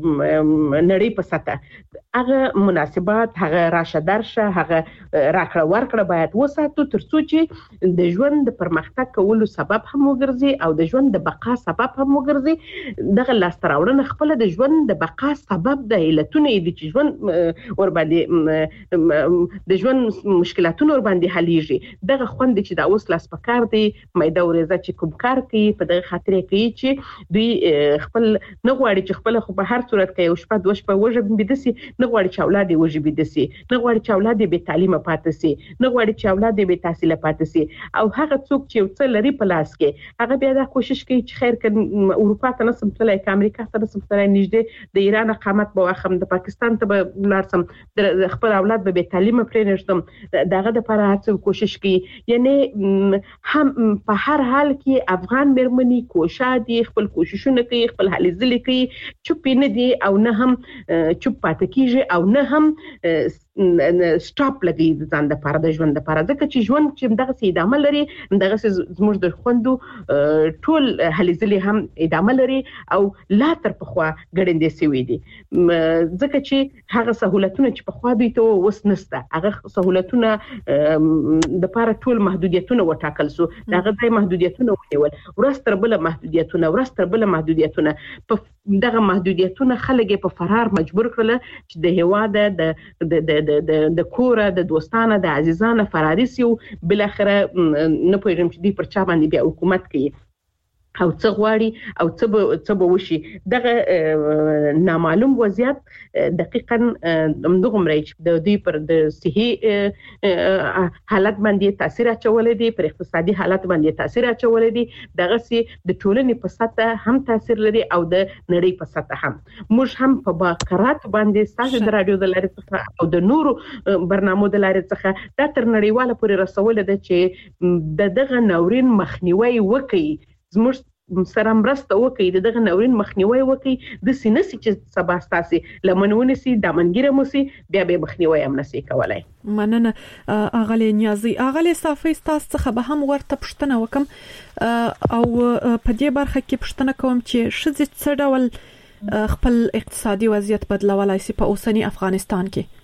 نړۍ په سطح هغه مناسبات، هغه راشه درشه، هغه راکړه ورکړه باید وساتو ترڅو چې د ژوند د پرمختګ کولو سبب هم وګرځي او د ژوند د بقا سبب هم وګرځي. دغه لاسته راوړنه خپل د ژوند د بقا سبب د علتونه دي چې ژوند ور باندې د ژوند مشکلاتونه ور باندې حلېږي. دغه خوند چې دا اوس لاس پکار دی مېده ورزه چې کوم کار کوي په دغه خاطر کوي چې دوی خپل نه غواړي چې خپل خو په هر صورت کې یو شپه دوه شپه وژه بيدسي، نه غواړي چې اولاد یې وژه بيدسي، نه غواړي چې اولاد یې بې تعلیمه پاتې سي، نه غواړي چې اولاد یې بې تحصیله پاتې سي. او هغه څوک چې یو څه لري په لاس کې هغه بیا دا کوشش کوي چې خیر کړي اروپا ته نسم تللی، امریکا ته نسم تللی، نږدې د ایران اقامت به واخم، د پاکستان ته به لاړسم، د خپل اولاد به بې تعلیمه پرې نشم، دغه لپاره هڅه کوشش کوي. یعنی هم په هر حال کې افغان مېرمنې کوشا دي، خپل کوششونه کوي، خپل هلې ځلې کوي، چوپ نه دي او نه هم چوپ پاتې کیږي او نه هم سټاپ لګي د ځان د لپاره د ژوند لپاره. ځکه چې ژوند چې دغه سي ادامه لري، دغه زموږ د خوندو ټول هلې ځلې هم ادامه لري او لا تر پخوا ګړندې سوي دي. ځکه چې هغه سہولتونه چې پخوا دوی ته وس نسته، هغه سہولتونه د لپاره ټول محدودیتونه وټاکل سو، دغه ځای محدودیتونه ونیول، ورستر بل محدودیتونه ورستر بل محدودیتونه په دغه محدودیتونه خلک په فرار مجبور کړل چې د هوا د د د د د کوره د دوستانه د عزیزانه فراری سیو، بل اخره نه پوهیږم چې دی پر چا باندې بیا حکومت کوي او څه غواړي او څه به څه به وشي. دغه نامعلوم وضعیت دقیقاً دغه مرچ د دوی پر د صحي حالت باندې تاثیر اچولې دي، پر اقتصادي حالت باندې تاثیر اچولې دي، دغه سي د ټولنې په سطح هم تاثیر لري او د نړۍ په سطح هم. موږ هم په باقرات باندې ستاسو د رادیو د لارې څخه او د نورو برنامو د لارې څخه د تر نړیواله پورې رسول ده چې د دغه ناورین مخنیوي وکړي، زموږ سره مرسته وکړي، د دغه ناورین مخنیوي وکړي، د سینسي چې سبا ستاسي لمنونه سي دمنګره مو سي بیا به مخنیوي هم نسي کولای. مننه اغلی نیازي. اغلی صافي ستاسو څخه به هم ورته پښتنه وکم او په دې برخه کې پښتنه کوم چې شذ څه ډول خپل اقتصادي وضعیت بدلولای سي په اوسنی افغانستان کې.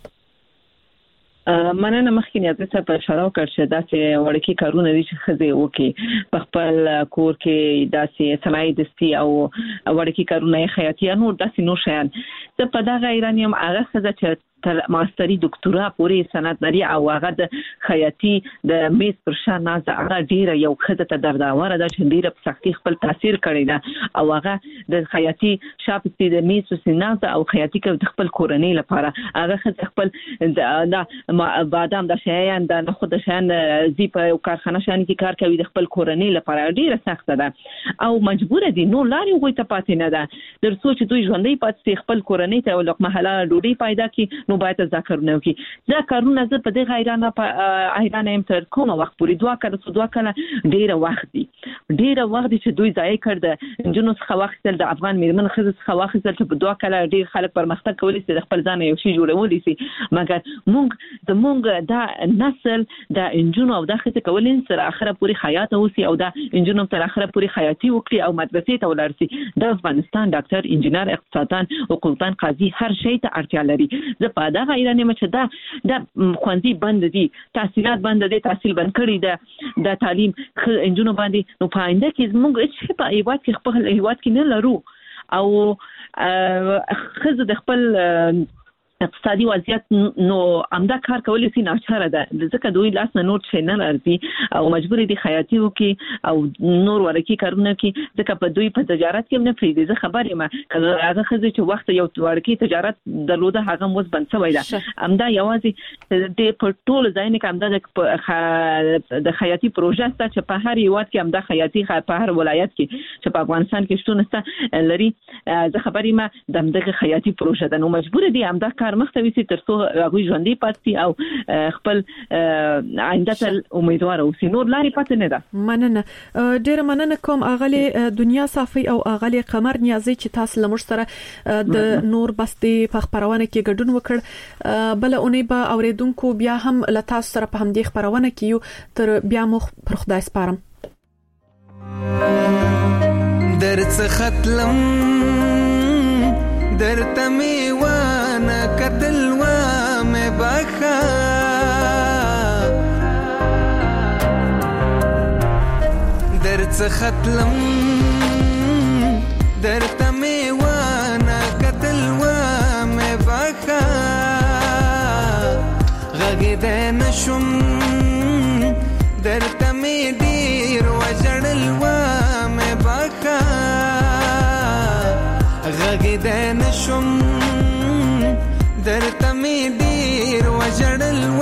مننه مخکې نه تاسو په اشاره وکړ چې داسې وړکی کارونه دي چې خزه وکي په خپل کور کې، داسې صنایع دستي او وړکی کارونه خیاطي نو داسې نو شیان. ته په دغه ایرانیم هغه خزه چې تر ماستری ډاکټورا پورې سند لري او هغه د خیاطي د میز پر شا ناز هغه ډیره یو خزه ته درداوره ده چې ډیره په سختي خپل تاثیر کړی ده او هغه د خیاطي شاپتي د میز او سیناز او خیاطي کې خپل کورنۍ لپاره هغه خزه خپل د بادام د شیان د خود شیان زی په کارخانه شان کې کار کوي د خپل کورنۍ لپاره ډیره سخته ده او مجبور دي نو لاري غوي ته پاتې نه ده در سوچ دوی ژوندۍ پاتې خپل کورنۍ ته لقمه حلال ډوډۍ پیدا کړي نو باید ذکرونه وکي. ذکرونه زه په دغه ایران په ایران هم تر کومه وخت پورې دوه کړه دوه کړه ډیره وخت دي ډیره وخت چې دوی ځای کړ د جنونو څخه وخت د افغان میرمن خزه څخه وخت چې په دوه کړه ډیر خلک پرمختګ کولی شي د خپل ځان یو شی جوړولی شي، مګر موږ د موږ دا نسل د انجونو او د خزه کولین سره اخره پوری حیات اوسي او د انجونو تر اخره پوری حیاتي وکړي او مدرسې ته ولرسي. د افغانستان ډاکټر، انجینر، اقتصاددان، حقوقدان، قاضي هر شی ته اړتیا لري. زه په دغه ایران مچ دا د خوندي بند دي، تحصیلات بند دي، تحصیل بند کړی ده د تعلیم انجونو باندې. نو پاینده کې موږ هیڅ په ایوات کې خپل ایوات کې نه لرو او خزه د خپل اقتصادي وضعیت نو امدا کار کولای شي ناچاره ده، ځکه دوی لاس نه نوټ شي نه راځي او مجبور دي خیاطي وکي او نور ورکی کارونه کوي، ځکه په دوی په تجارت کې نه فریدي. زه خبر یم کله هغه خزه چې وخت یو ورکی تجارت درلوده هغه موږ بند شوی ده. امدا یوازې د په ټول ځای کې امدا د خیاطي پروژه ست چې په هر یو وخت کې امدا خیاطي په هر ولایت کې چې په افغانستان کې شتون ست لري. زه خبر یم د امدا خیاطي پروژه ده نو مجبور دي امدا کار مخته وي تر څو هغه ژوندۍ پاتې او خپل آینده تل امیدوار اوسي. نور لاري پاتې نه ده. مننه ډیره مننه کوم اغلی دنیا صافي او اغلی قمر نیازي چې تاسو لمر سره د نور بستې په خبرونه کې ګډون وکړ. بل اونۍ به اوریدونکو بیا هم له تاسو سره په همدې خبرونه کې یو تر بیا مخ پر خدای سپارم. درڅ ختلم درته میوانه کتل و مې بخا درڅ ختلم درته میوانه کتل و مې بخا غږیدای نشم درته مې ډېر وژړل و مې بخا غږیدای نشم درته مې ډېر وژړل